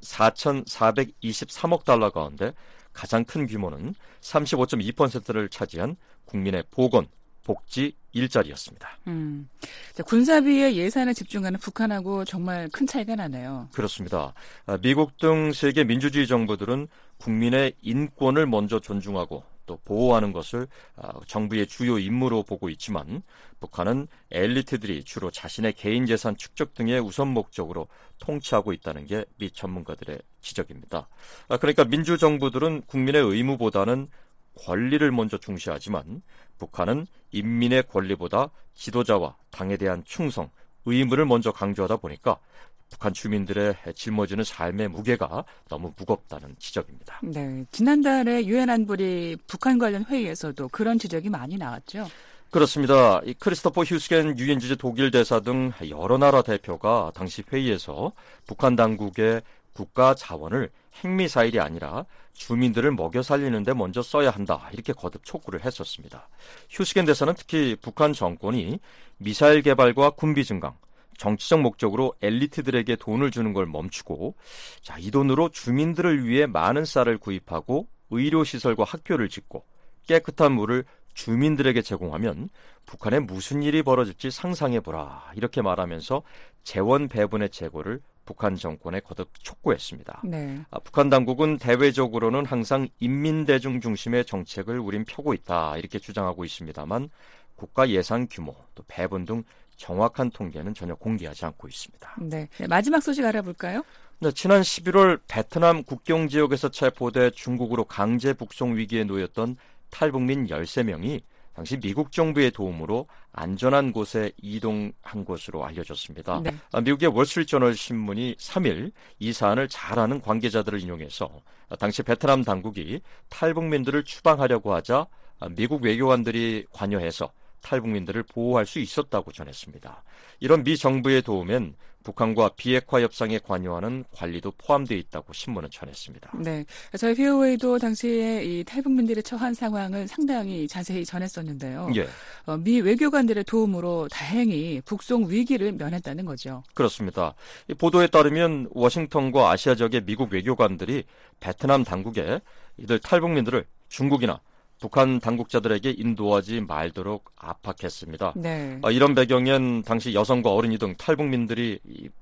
사천사백이십삼억 달러 가운데 가장 큰 규모는 삼십오 점 이 퍼센트를 차지한 국민의 보건, 복지, 일자리였습니다. 음, 자, 군사비에 예산을 집중하는 북한하고 정말 큰 차이가 나네요. 그렇습니다. 미국 등 세계 민주주의 정부들은 국민의 인권을 먼저 존중하고 또 보호하는 것을 정부의 주요 임무로 보고 있지만 북한은 엘리트들이 주로 자신의 개인 재산 축적 등의 우선 목적으로 통치하고 있다는 게 미 전문가들의 지적입니다. 그러니까 민주정부들은 국민의 의무보다는 권리를 먼저 중시하지만 북한은 인민의 권리보다 지도자와 당에 대한 충성, 의무를 먼저 강조하다 보니까 북한 주민들의 짊어지는 삶의 무게가 너무 무겁다는 지적입니다. 네, 지난달에 유엔 안보리 북한 관련 회의에서도 그런 지적이 많이 나왔죠. 그렇습니다. 이 크리스토퍼 휴스겐 유엔 주재 독일 대사 등 여러 나라 대표가 당시 회의에서 북한 당국의 국가 자원을 핵미사일이 아니라 주민들을 먹여 살리는 데 먼저 써야 한다, 이렇게 거듭 촉구를 했었습니다. 휴스겐 대사는 특히 북한 정권이 미사일 개발과 군비 증강, 정치적 목적으로 엘리트들에게 돈을 주는 걸 멈추고 자, 이 돈으로 주민들을 위해 많은 쌀을 구입하고 의료시설과 학교를 짓고 깨끗한 물을 주민들에게 제공하면 북한에 무슨 일이 벌어질지 상상해보라, 이렇게 말하면서 재원 배분의 재고를 북한 정권에 거듭 촉구했습니다. 네. 아, 북한 당국은 대외적으로는 항상 인민대중 중심의 정책을 우린 펴고 있다, 이렇게 주장하고 있습니다만 국가 예산 규모, 또 배분 등 정확한 통계는 전혀 공개하지 않고 있습니다. 네. 네, 마지막 소식 알아볼까요? 네, 지난 십일월 베트남 국경 지역에서 체포돼 중국으로 강제 북송 위기에 놓였던 탈북민 열세 명이 당시 미국 정부의 도움으로 안전한 곳에 이동한 것으로 알려졌습니다. 네. 미국의 월스트리트저널 신문이 삼 일 이 사안을 잘 아는 관계자들을 인용해서 당시 베트남 당국이 탈북민들을 추방하려고 하자 미국 외교관들이 관여해서 탈북민들을 보호할 수 있었다고 전했습니다. 이런 미 정부의 도움엔 북한과 비핵화 협상에 관여하는 관리도 포함되어 있다고 신문은 전했습니다. 네, 저희 비오에이도 당시에 이 탈북민들의 처한 상황을 상당히 자세히 전했었는데요. 예. 어, 미 외교관들의 도움으로 다행히 북송 위기를 면했다는 거죠. 그렇습니다. 이 보도에 따르면 워싱턴과 아시아 지역의 미국 외교관들이 베트남 당국에 이들 탈북민들을 중국이나 북한 당국자들에게 인도하지 말도록 압박했습니다. 네. 아, 이런 배경엔 당시 여성과 어린이 등 탈북민들이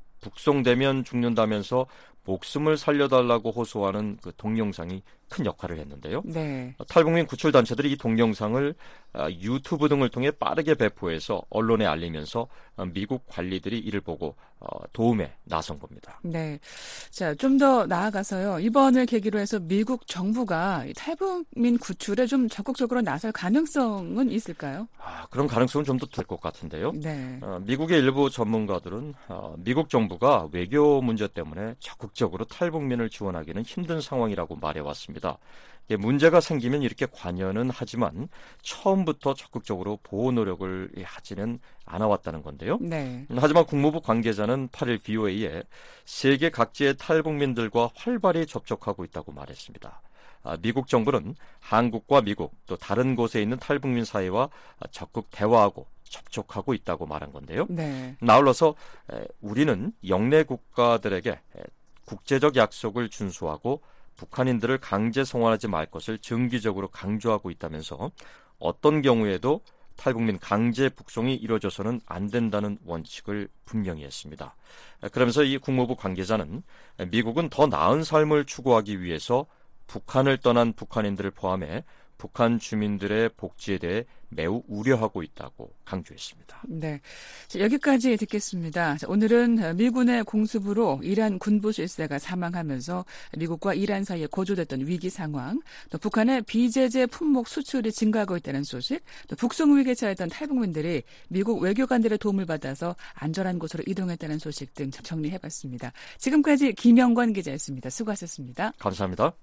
북송되면 죽는다면서 목숨을 살려달라고 호소하는 그 동영상이 큰 역할을 했는데요. 네. 탈북민 구출단체들이 이 동영상을 유튜브 등을 통해 빠르게 배포해서 언론에 알리면서 미국 관리들이 이를 보고 도움에 나선 겁니다. 네. 자, 좀 더 나아가서요. 이번을 계기로 해서 미국 정부가 탈북민 구출에 좀 적극적으로 나설 가능성은 있을까요? 아, 그런 가능성은 좀 더 될 것 같은데요. 네. 어, 미국의 일부 전문가들은 어, 미국 정부가 외교 문제 때문에 적극적으로 탈북민을 지원하기는 힘든 상황이라고 말해왔습니다. 예, 문제가 생기면 이렇게 관여는 하지만 처음부터 적극적으로 보호 노력을 하지는 않아왔다는 건데요. 네. 하지만 국무부 관계자는 팔 일 비오에이에 세계 각지의 탈북민들과 활발히 접촉하고 있다고 말했습니다. 아, 미국 정부는 한국과 미국 또 다른 곳에 있는 탈북민 사회와 적극 대화하고 접촉하고 있다고 말한 건데요. 네. 아울러서 에, 우리는 영내 국가들에게 에, 국제적 약속을 준수하고 북한인들을 강제 송환하지 말 것을 정기적으로 강조하고 있다면서 어떤 경우에도 탈북민 강제 북송이 이루어져서는 안 된다는 원칙을 분명히 했습니다. 그러면서 이 국무부 관계자는 미국은 더 나은 삶을 추구하기 위해서 북한을 떠난 북한인들을 포함해 북한 주민들의 복지에 대해 매우 우려하고 있다고 강조했습니다. 네, 자, 여기까지 듣겠습니다. 자, 오늘은 미군의 공습으로 이란 군부 실세가 사망하면서 미국과 이란 사이에 고조됐던 위기 상황, 또 북한의 비제재 품목 수출이 증가하고 있다는 소식, 또 북송 위기에 처했던 탈북민들이 미국 외교관들의 도움을 받아서 안전한 곳으로 이동했다는 소식 등 정리해봤습니다. 지금까지 김영권 기자였습니다. 수고하셨습니다. 감사합니다.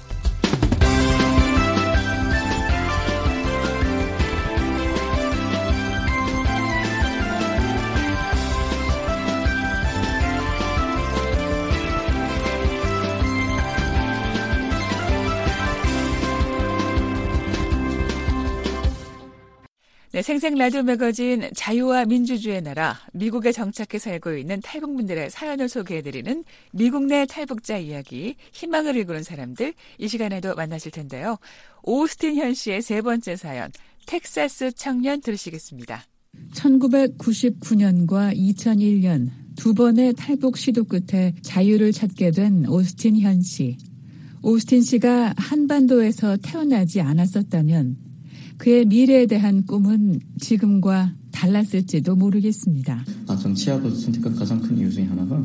네, 생생 라디오 매거진 자유와 민주주의의 나라, 미국에 정착해 살고 있는 탈북민들의 사연을 소개해드리는 미국 내 탈북자 이야기, 희망을 일구는 사람들, 이 시간에도 만나실 텐데요. 오스틴 현 씨의 세 번째 사연, 텍사스 청년 들으시겠습니다. 천구백구십구 년과 이천일 년 두 번의 탈북 시도 끝에 자유를 찾게 된 오스틴 현 씨. 오스틴 씨가 한반도에서 태어나지 않았었다면 그의 미래에 대한 꿈은 지금과 달랐을지도 모르겠습니다. 아, 정치학을 선택한 가장 큰 이유 중에 하나가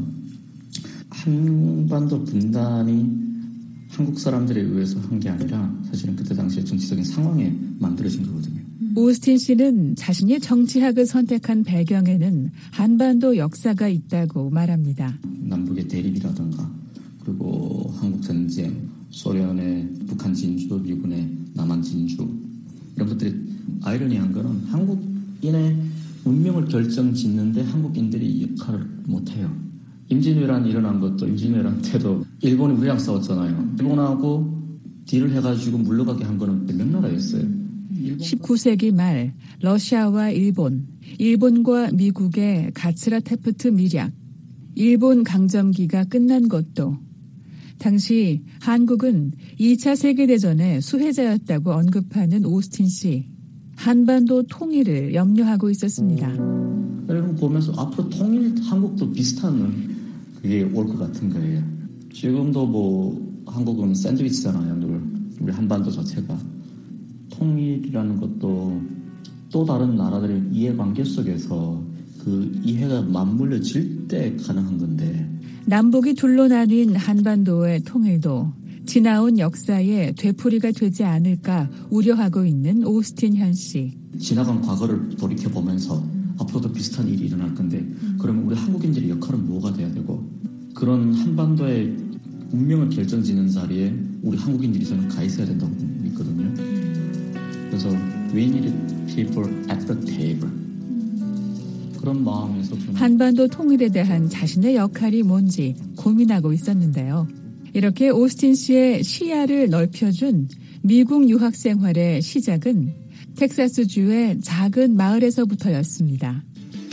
한반도 분단이 한국 사람들에 의해서 한 게 아니라 사실은 그때 당시에 정치적인 상황에 만들어진 거거든요. 오스틴 씨는 자신이 정치학을 선택한 배경에는 한반도 역사가 있다고 말합니다. 남북의 대립이라든가 그리고 한국 전쟁, 소련의 북한 진주, 미군의 남한 진주 이런 것들이 아이러니한 거는 한국인의 운명을 결정짓는데 한국인들이 역할을 못해요. 임진왜란이 일어난 것도 임진왜란 때도 일본이 우리랑 싸웠잖아요. 일본하고 딜을 해가지고 물러가게 한 거는 몇 나라였어요. 십구 세기 말 러시아와 일본, 일본과 미국의 가츠라 테프트 밀약, 일본 강점기가 끝난 것도 당시 한국은 이 차 세계대전의 수혜자였다고 언급하는 오스틴 씨. 한반도 통일을 염려하고 있었습니다. 여러분 보면서 앞으로 통일 한국도 비슷한 그게 올 것 같은 거예요. 지금도 뭐 한국은 샌드위치잖아요. 우리 한반도 자체가. 통일이라는 것도 또 다른 나라들의 이해관계 속에서 그 이해가 맞물려질 때 가능한 건데 남북이 둘로 나뉜 한반도의 통일도 지나온 역사의 되풀이가 되지 않을까 우려하고 있는 오스틴 현 씨. 지나간 과거를 돌이켜보면서 앞으로도 비슷한 일이 일어날 건데 음. 그러면 우리 한국인들의 역할은 뭐가 돼야 되고 그런 한반도의 운명을 결정짓는 자리에 우리 한국인들이 저는 가 있어야 된다고 믿거든요. 그래서 we need people at the table. 그런 마음에서 한반도 통일에 대한 자신의 역할이 뭔지 고민하고 있었는데요. 이렇게 오스틴 씨의 시야를 넓혀준 미국 유학 생활의 시작은 텍사스주의 작은 마을에서부터였습니다.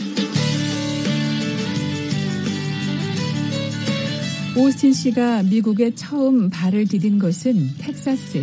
오스틴 씨가 미국에 처음 발을 디딘 곳은 텍사스.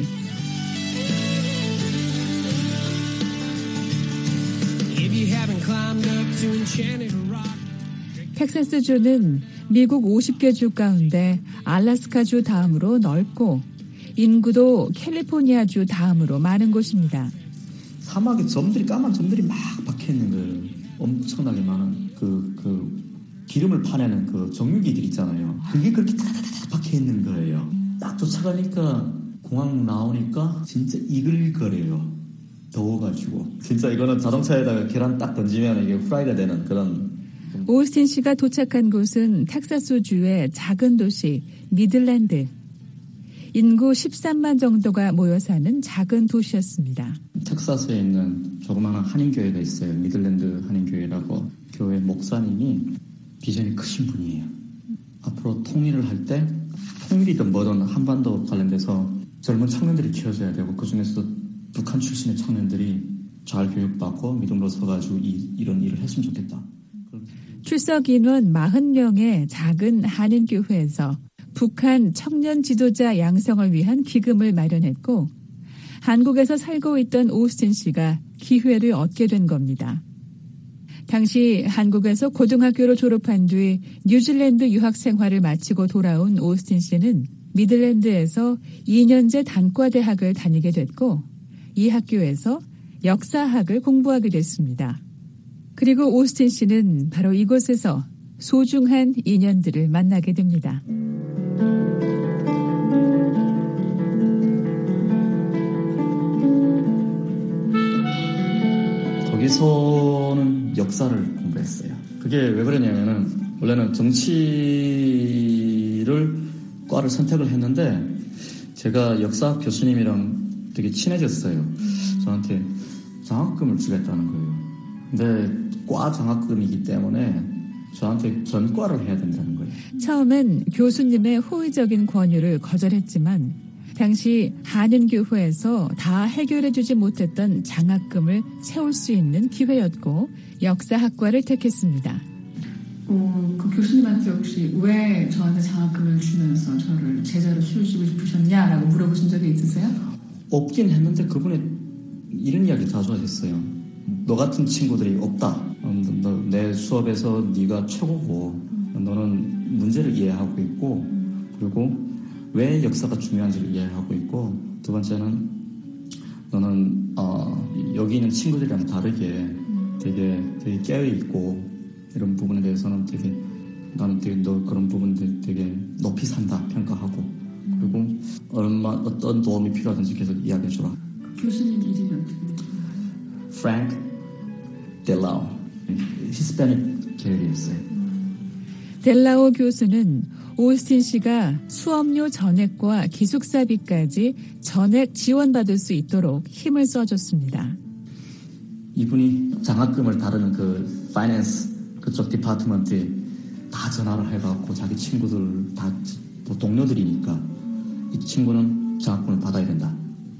텍사스주는 미국 오십 개 주 가운데 알래스카주 다음으로 넓고 인구도 캘리포니아주 다음으로 많은 곳입니다. 사막에 점들이 까만 점들이 막 박혀있는 거예요. 엄청나게 많은 그, 그 기름을 파내는 그 정유기들 있잖아요. 그게 그렇게 다다다다 박혀있는 거예요. 딱 쫓아가니까 공항 나오니까 진짜 이글거려요. 더워가지고 진짜 이거는 자동차에다가 계란 딱 던지면 이게 후라이가 되는 그런. 오스틴 씨가 도착한 곳은 텍사스주의 작은 도시 미들랜드. 인구 십삼만 정도가 모여 사는 작은 도시였습니다. 텍사스에 있는 조그마한 한인교회가 있어요. 미들랜드 한인교회라고. 교회 목사님이 비전이 크신 분이에요. 앞으로 통일을 할 때 통일이든 뭐든 한반도 관련돼서 젊은 청년들이 키워져야 되고 그중에서도 북한 출신의 청년들이 잘 교육받고 믿음으로 서가지고 이, 이런 일을 했으면 좋겠다. 출석 인원 사십 명의 작은 한인교회에서 북한 청년 지도자 양성을 위한 기금을 마련했고 한국에서 살고 있던 오스틴 씨가 기회를 얻게 된 겁니다. 당시 한국에서 고등학교를 졸업한 뒤 뉴질랜드 유학 생활을 마치고 돌아온 오스틴 씨는 미들랜드에서 이 년제 단과대학을 다니게 됐고 이 학교에서 역사학을 공부하게 됐습니다. 그리고 오스틴 씨는 바로 이곳에서 소중한 인연들을 만나게 됩니다. 거기서는 역사를 공부했어요. 그게 왜 그러냐면은 원래는 정치를 과를 선택을 했는데 제가 역사 교수님이랑 되게 친해졌어요. 저한테 장학금을 주겠다는 거예요. 근데 과 장학금이기 때문에 저한테 전과를 해야 된다는 거예요. 처음엔 교수님의 호의적인 권유를 거절했지만 당시 한인교회에서 다 해결해주지 못했던 장학금을 채울 수 있는 기회였고 역사학과를 택했습니다. 어, 그 교수님한테 혹시 왜 저한테 장학금을 주면서 저를 제자로 키우시고 싶으셨냐라고 물어보신 적이 있으세요? 없긴 했는데 그분이 이런 이야기 자주 하셨어요. 너 같은 친구들이 없다. 너, 내 수업에서 네가 최고고 너는 문제를 이해하고 있고 그리고 왜 역사가 중요한지를 이해하고 있고 두 번째는 너는 어, 여기 있는 친구들이랑 다르게 되게 되게 깨어있고 이런 부분에 대해서는 되게 나는 되게 너 그런 부분들 되게 높이 산다 평가하고 그리고 얼마 어떤 도움이 필요하든지 계속 이야기해주라. 교수님 이름이 어떻게 돼요? 프랭크 델라오 히스패닉 계열이었어요. 델라오 교수는 오스틴 씨가 수업료 전액과 기숙사비까지 전액 지원받을 수 있도록 힘을 써줬습니다. 이분이 장학금을 다루는 그 파이낸스 그쪽 디파트먼트에 다 전화를 해갖고 자기 친구들 다 동료들이니까 이 친구는 장학금을 받아야 된다.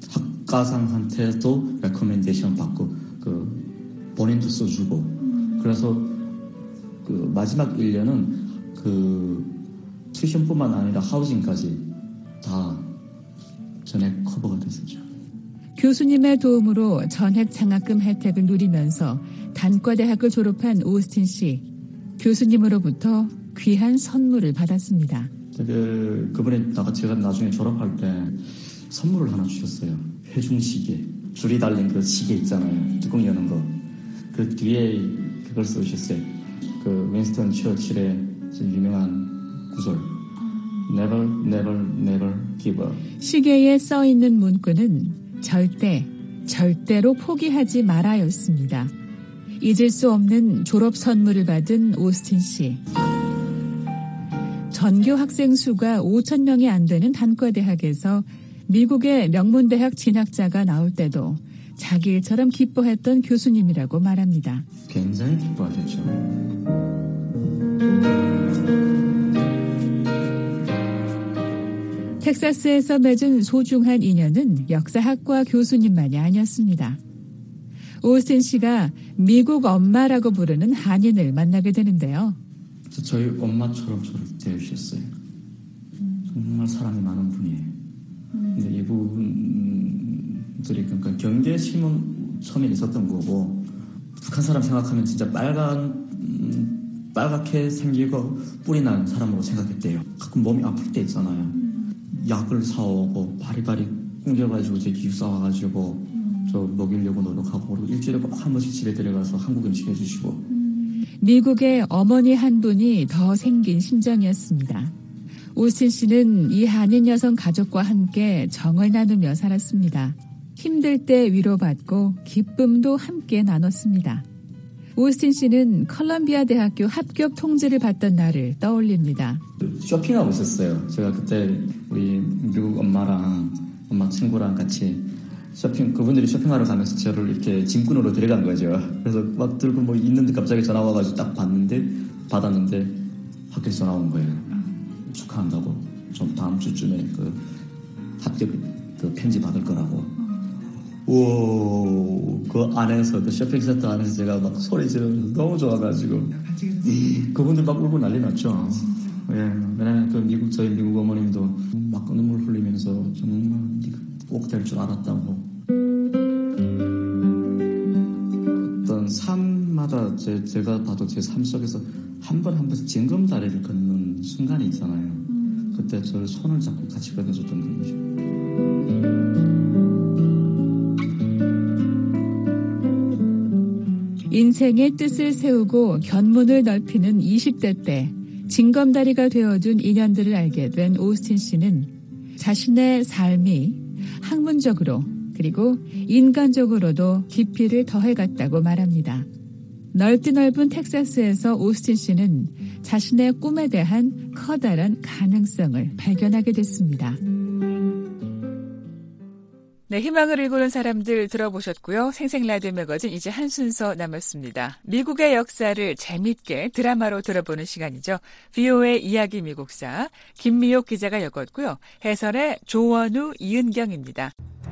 학과상한테도 레코멘데이션 받고 그 본인도 써주고 그래서 그 마지막 일 년은 그 튜션뿐만 아니라 하우징까지 다 전액 커버가 됐었죠. 교수님의 도움으로 전액 장학금 혜택을 누리면서 단과대학을 졸업한 오스틴 씨. 교수님으로부터 귀한 선물을 받았습니다. 되게 그분이 나가 제가 나중에 졸업할 때 선물을 하나 주셨어요. 회중시계. 줄이 달린 그 시계 있잖아요. 뚜껑 여는 거. 그 뒤에 그걸 써주셨어요. 그 윈스턴 처칠의 유명한 구절. Never, never, never give up. 시계에 써 있는 문구는 절대, 절대로 포기하지 마라였습니다. 잊을 수 없는 졸업 선물을 받은 오스틴 씨. 전교 학생 수가 오천 명이 안 되는 단과대학에서 미국의 명문대학 진학자가 나올 때도 자기 일처럼 기뻐했던 교수님이라고 말합니다. 굉장히 기뻐하셨죠. 텍사스에서 맺은 소중한 인연은 역사학과 교수님만이 아니었습니다. 오스틴 씨가 미국 엄마라고 부르는 한인을 만나게 되는데요. 저희 엄마처럼 저를 대해주셨어요. 정말 사랑이 많은 분이에요. 근데 이분들이 그러니까 경계심은 처음에 있었던 거고 북한 사람 생각하면 진짜 빨간 음, 빨갛게 생기고 뿔이 난 사람으로 생각했대요. 가끔 몸이 아플 때 있잖아요. 약을 사오고 바리바리 꿍겨가지고 제 기숙사 와가지고 저 먹이려고 노력하고 그리고 일주일에 꼭 한 번씩 집에 데려가서 한국 음식 해주시고. 미국의 어머니 한 분이 더 생긴 심정이었습니다. 오스틴 씨는 이 한인 여성 가족과 함께 정을 나누며 살았습니다. 힘들 때 위로받고 기쁨도 함께 나눴습니다. 오스틴 씨는 컬럼비아 대학교 합격 통지를 받던 날을 떠올립니다. 쇼핑하고 있었어요. 제가 그때 우리 미국 엄마랑 엄마 친구랑 같이 쇼핑, 그분들이 쇼핑하러 가면서 저를 이렇게 짐꾼으로 데려간 거죠. 그래서 막 들고 뭐 있는데 갑자기 전화 와가지고 딱 봤는데, 받았는데 학교에서 전화 온 거예요. 축하한다고. 좀 다음 주쯤에 그 합격 그 편지 받을 거라고. 오, 그 안에서, 그 쇼핑센터 안에서 제가 막 소리 지르면서 너무 좋아가지고. 그분들 막 울고 난리 났죠. 예, 왜냐면 그 미국, 저희 미국 어머님도 막 눈물 흘리면서 정말 꼭 될 줄 알았다고. 어떤 삶마다 제, 제가 봐도 제 삶 속에서 한 번 한 번씩 징검다리를 걷는 순간이 있잖아요. 그때 저를 손을 잡고 같이 걷어줬던 분이죠. 인생의 뜻을 세우고 견문을 넓히는 이십 대 때 징검다리가 되어준 인연들을 알게 된 오스틴 씨는 자신의 삶이 학문적으로 그리고 인간적으로도 깊이를 더해갔다고 말합니다. 넓디 넓은 텍사스에서 오스틴 씨는 자신의 꿈에 대한 커다란 가능성을 발견하게 됐습니다. 네, 희망을 일구는 사람들 들어보셨고요. 생생라디오 매거진 이제 한 순서 남았습니다. 미국의 역사를 재밌게 드라마로 들어보는 시간이죠. 브이오에이 이야기 미국사 김미옥 기자가 엮었고요. 해설의 조원우, 이은경입니다.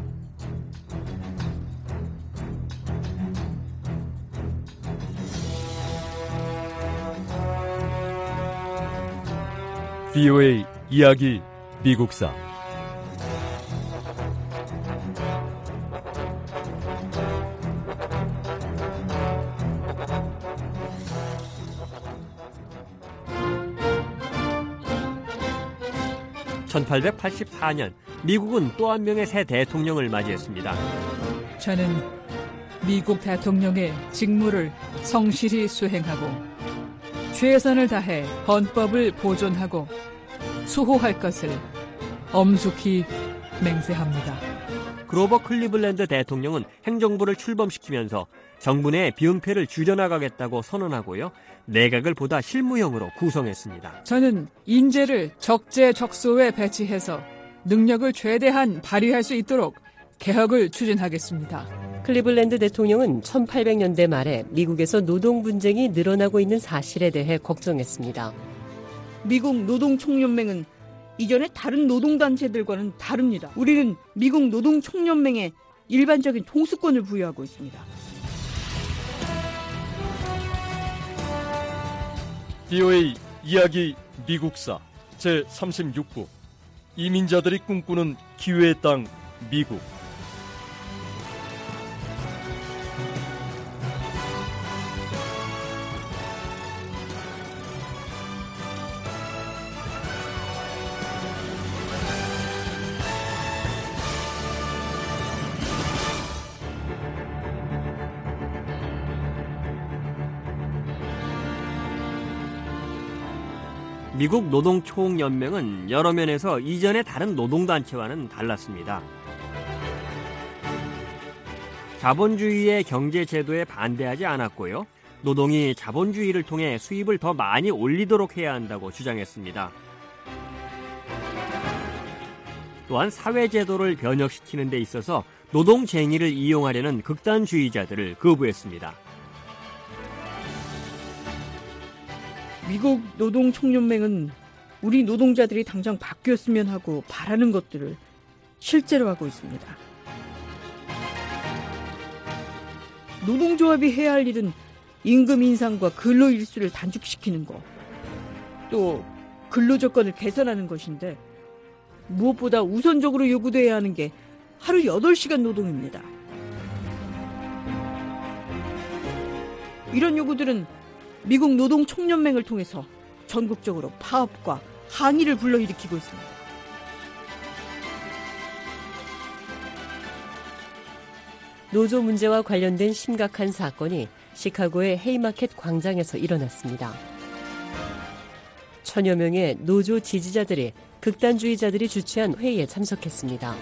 브이오에이 이야기 미국사 천팔백팔십사 년 미국은 또 한 명의 새 대통령을 맞이했습니다. 저는 미국 대통령의 직무를 성실히 수행하고 최선을 다해 헌법을 보존하고 수호할 것을 엄숙히 맹세합니다. 그로버 클리블랜드 대통령은 행정부를 출범시키면서 정부 내 비운폐를 줄여나가겠다고 선언하고요. 내각을 보다 실무형으로 구성했습니다. 저는 인재를 적재적소에 배치해서 능력을 최대한 발휘할 수 있도록 개혁을 추진하겠습니다. 클리블랜드 대통령은 천팔백 년대 말에 미국에서 노동 분쟁이 늘어나고 있는 사실에 대해 걱정했습니다. 미국 노동총연맹은 이전의 다른 노동단체들과는 다릅니다. 우리는 미국 노동총연맹에 일반적인 통수권을 부여하고 있습니다. 브이오에이 이야기 미국사 제삼십육 부 이민자들이 꿈꾸는 기회의 땅 미국. 미국 노동총연맹은 여러 면에서 이전의 다른 노동단체와는 달랐습니다. 자본주의의 경제제도에 반대하지 않았고요. 노동이 자본주의를 통해 수입을 더 많이 올리도록 해야 한다고 주장했습니다. 또한 사회제도를 변혁시키는 데 있어서 노동쟁의를 이용하려는 극단주의자들을 거부했습니다. 미국 노동총연맹은 우리 노동자들이 당장 바뀌었으면 하고 바라는 것들을 실제로 하고 있습니다. 노동조합이 해야 할 일은 임금 인상과 근로일수를 단축시키는 것, 또 근로조건을 개선하는 것인데 무엇보다 우선적으로 요구돼야 하는 게 하루 여덟 시간 노동입니다. 이런 요구들은 미국 노동총연맹을 통해서 전국적으로 파업과 항의를 불러일으키고 있습니다. 노조 문제와 관련된 심각한 사건이 시카고의 헤이마켓 광장에서 일어났습니다. 천여 명의 노조 지지자들이 극단주의자들이 주최한 회의에 참석했습니다.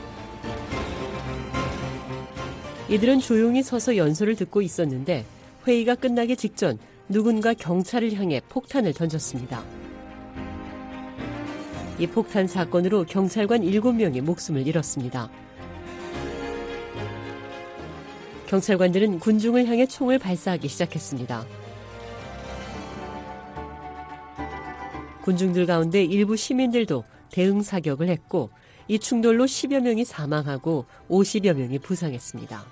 이들은 조용히 서서 연설을 듣고 있었는데 회의가 끝나기 직전 누군가 경찰을 향해 폭탄을 던졌습니다. 이 폭탄 사건으로 경찰관 일곱 명이 목숨을 잃었습니다. 경찰관들은 군중을 향해 총을 발사하기 시작했습니다. 군중들 가운데 일부 시민들도 대응 사격을 했고 이 충돌로 십여 명이 사망하고 오십여 명이 부상했습니다.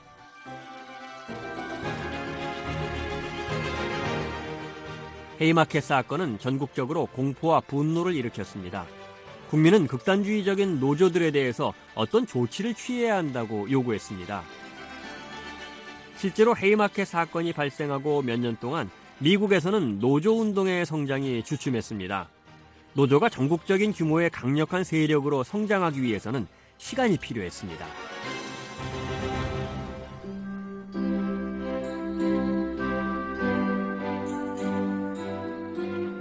헤이마켓 사건은 전국적으로 공포와 분노를 일으켰습니다. 국민은 극단주의적인 노조들에 대해서 어떤 조치를 취해야 한다고 요구했습니다. 실제로 헤이마켓 사건이 발생하고 몇 년 동안 미국에서는 노조운동의 성장이 주춤했습니다. 노조가 전국적인 규모의 강력한 세력으로 성장하기 위해서는 시간이 필요했습니다.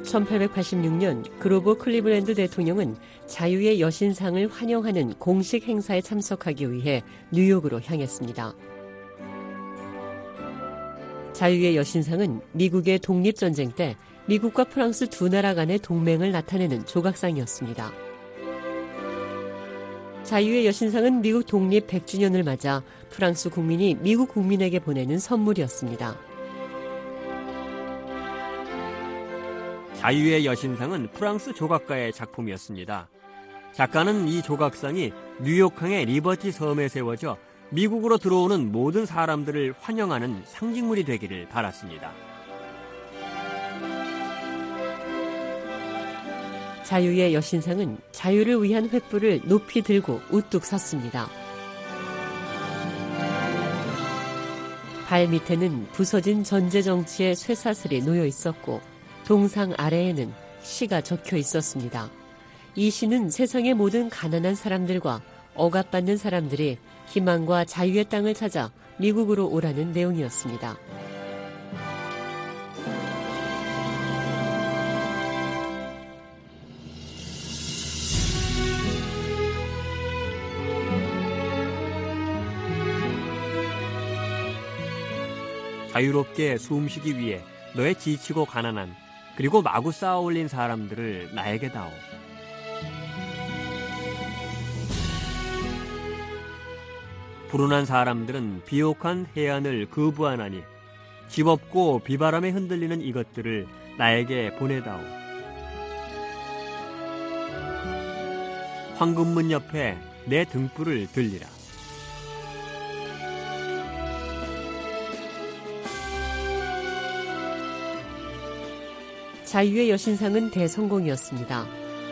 천팔백팔십육 년 그로버 클리블랜드 대통령은 자유의 여신상을 환영하는 공식 행사에 참석하기 위해 뉴욕으로 향했습니다. 자유의 여신상은 미국의 독립전쟁 때 미국과 프랑스 두 나라 간의 동맹을 나타내는 조각상이었습니다. 자유의 여신상은 미국 독립 백 주년을 맞아 프랑스 국민이 미국 국민에게 보내는 선물이었습니다. 자유의 여신상은 프랑스 조각가의 작품이었습니다. 작가는 이 조각상이 뉴욕항의 리버티 섬에 세워져 미국으로 들어오는 모든 사람들을 환영하는 상징물이 되기를 바랐습니다. 자유의 여신상은 자유를 위한 횃불을 높이 들고 우뚝 섰습니다. 발 밑에는 부서진 전제정치의 쇠사슬이 놓여 있었고 동상 아래에는 시가 적혀 있었습니다. 이 시는 세상의 모든 가난한 사람들과 억압받는 사람들이 희망과 자유의 땅을 찾아 미국으로 오라는 내용이었습니다. 자유롭게 숨쉬기 위해 너의 지치고 가난한 그리고 마구 쌓아올린 사람들을 나에게 다오. 불운한 사람들은 비옥한 해안을 거부하나니 집 없고 비바람에 흔들리는 이것들을 나에게 보내다오. 황금문 옆에 내 등불을 들리라. 자유의 여신상은 대성공이었습니다.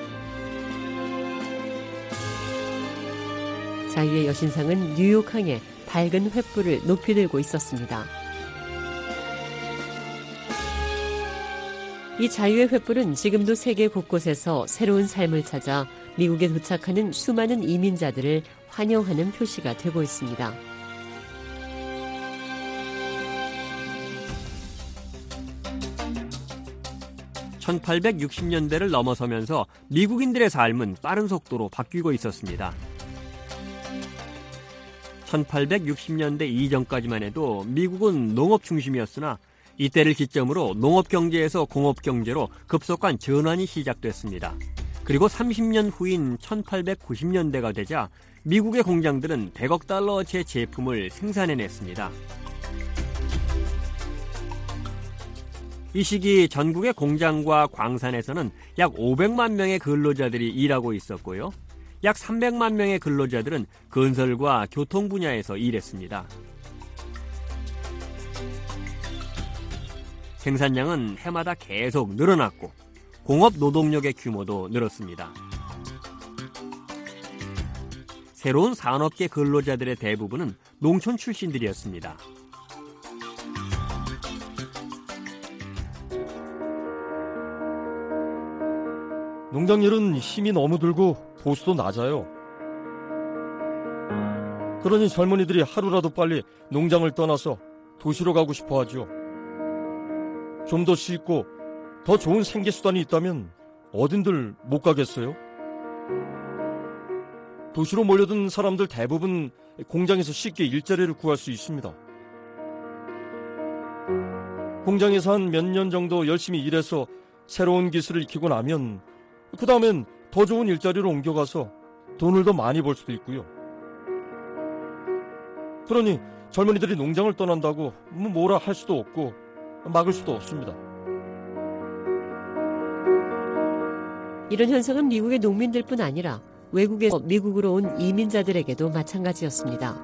자유의 여신상은 뉴욕항에 밝은 횃불을 높이 들고 있었습니다. 이 자유의 횃불은 지금도 세계 곳곳에서 새로운 삶을 찾아 미국에 도착하는 수많은 이민자들을 환영하는 표시가 되고 있습니다. 천팔백육십 년대를 넘어서면서 미국인들의 삶은 빠른 속도로 바뀌고 있었습니다. 천팔백육십 년대 이전까지만 해도 미국은 농업 중심이었으나 이때를 기점으로 농업경제에서 공업경제로 급속한 전환이 시작됐습니다. 그리고 삼십 년 후인 천팔백구십 년대가 되자 미국의 공장들은 백억 달러어치의 제품을 생산해냈습니다. 이 시기 전국의 공장과 광산에서는 약 오백만 명의 근로자들이 일하고 있었고요. 약 삼백만 명의 근로자들은 건설과 교통 분야에서 일했습니다. 생산량은 해마다 계속 늘어났고 공업 노동력의 규모도 늘었습니다. 새로운 산업계 근로자들의 대부분은 농촌 출신들이었습니다. 농장일은 힘이 너무 들고 보수도 낮아요. 그러니 젊은이들이 하루라도 빨리 농장을 떠나서 도시로 가고 싶어 하죠. 좀 더 쉽고 더 좋은 생계수단이 있다면 어딘들 못 가겠어요? 도시로 몰려든 사람들 대부분 공장에서 쉽게 일자리를 구할 수 있습니다. 공장에서 한 몇 년 정도 열심히 일해서 새로운 기술을 익히고 나면 그 다음엔 더 좋은 일자리로 옮겨가서 돈을 더 많이 벌 수도 있고요. 그러니 젊은이들이 농장을 떠난다고 뭐라 할 수도 없고 막을 수도 없습니다. 이런 현상은 미국의 농민들뿐 아니라 외국에서 미국으로 온 이민자들에게도 마찬가지였습니다.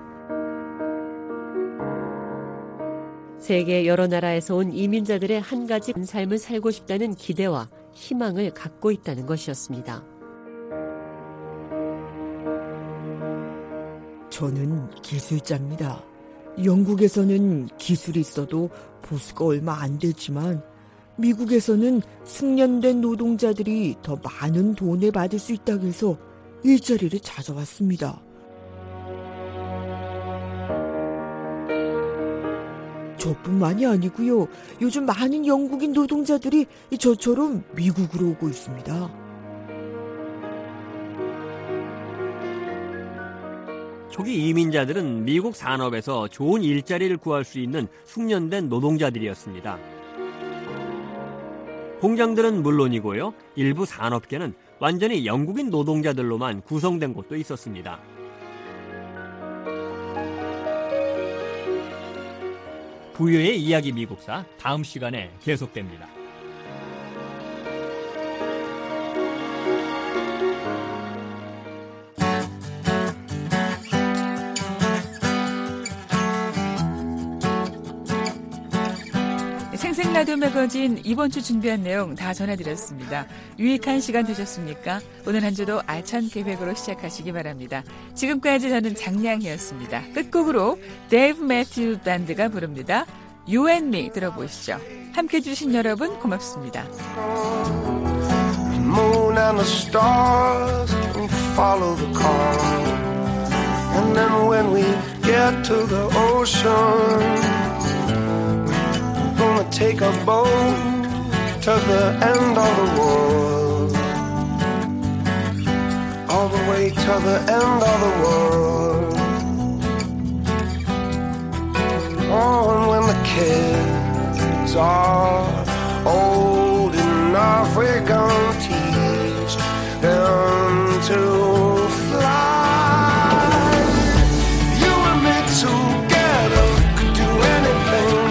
세계 여러 나라에서 온 이민자들의 한 가지 삶을 살고 싶다는 기대와 희망을 갖고 있다는 것이었습니다. 저는 기술자입니다. 영국에서는 기술이 있어도 보수가 얼마 안 되지만 미국에서는 숙련된 노동자들이 더 많은 돈을 받을 수 있다고 해서 일자리를 찾아왔습니다. 저뿐만이 아니고요. 요즘 많은 영국인 노동자들이 저처럼 미국으로 오고 있습니다. 초기 이민자들은 미국 산업에서 좋은 일자리를 구할 수 있는 숙련된 노동자들이었습니다. 공장들은 물론이고요. 일부 산업계는 완전히 영국인 노동자들로만 구성된 곳도 있었습니다. 부유의 이야기 미국사 다음 시간에 계속됩니다. 생생라디오 매거진 이번 주 준비한 내용 다 전해드렸습니다. 유익한 시간 되셨습니까? 오늘 한 주도 알찬 계획으로 시작하시기 바랍니다. 지금까지 저는 장량이었습니다. 끝곡으로 데이브 매튜 밴드가 부릅니다. You and Me 들어보시죠. 함께해 주신 여러분 고맙습니다. Moon and the stars will follow the car. And then when we get to the ocean, gonna take a boat to the end of the world, all the way to the end of the world. Oh, and when the kids are old enough, we're gonna teach them to fly. You and me together could do anything,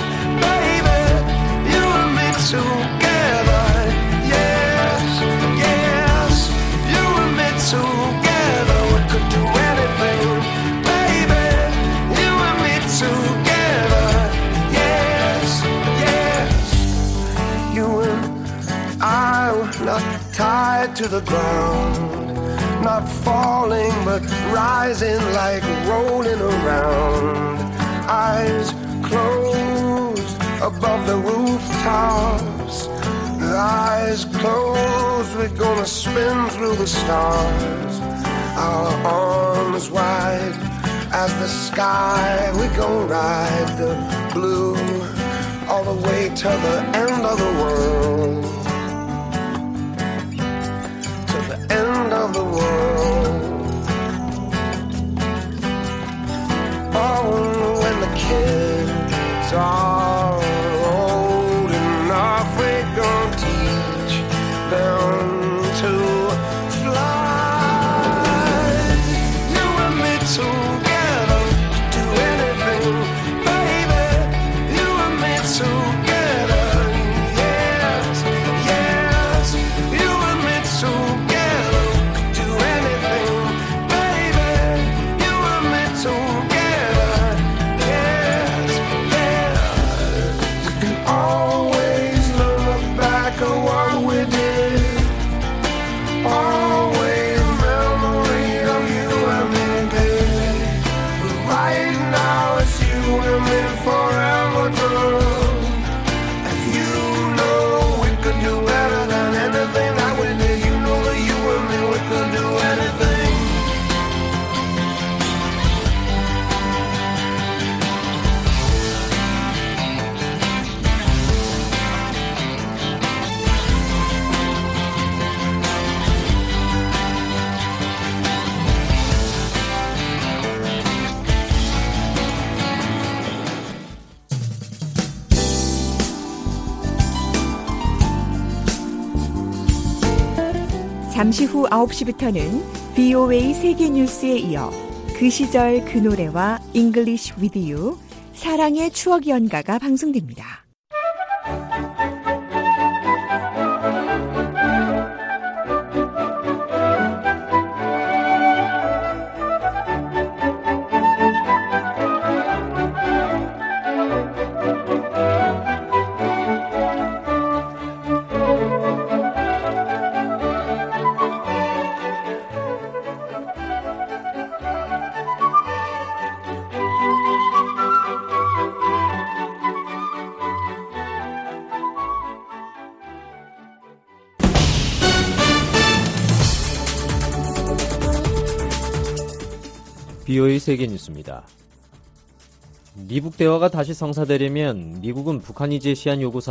together, yes, yes. You and me together, we could do anything, baby. You and me together, yes, yes. You and I were not tied to the ground, not falling but rising like rolling around. Eyes closed above the rooftops, eyes closed, we're gonna spin through the stars. Our arms wide as the sky, we're gonna ride the blue all the way to the end of the world, to the end of the world. Oh, when the kids are 잠시 후 아홉 시부터는 브이오에이 세계뉴스에 이어 그 시절 그 노래와 English with you, 사랑의 추억 연가가 방송됩니다. 브이오에이 세계뉴스입니다. 미북 대화가 다시 성사되려면 미국은 북한이 제시한 요구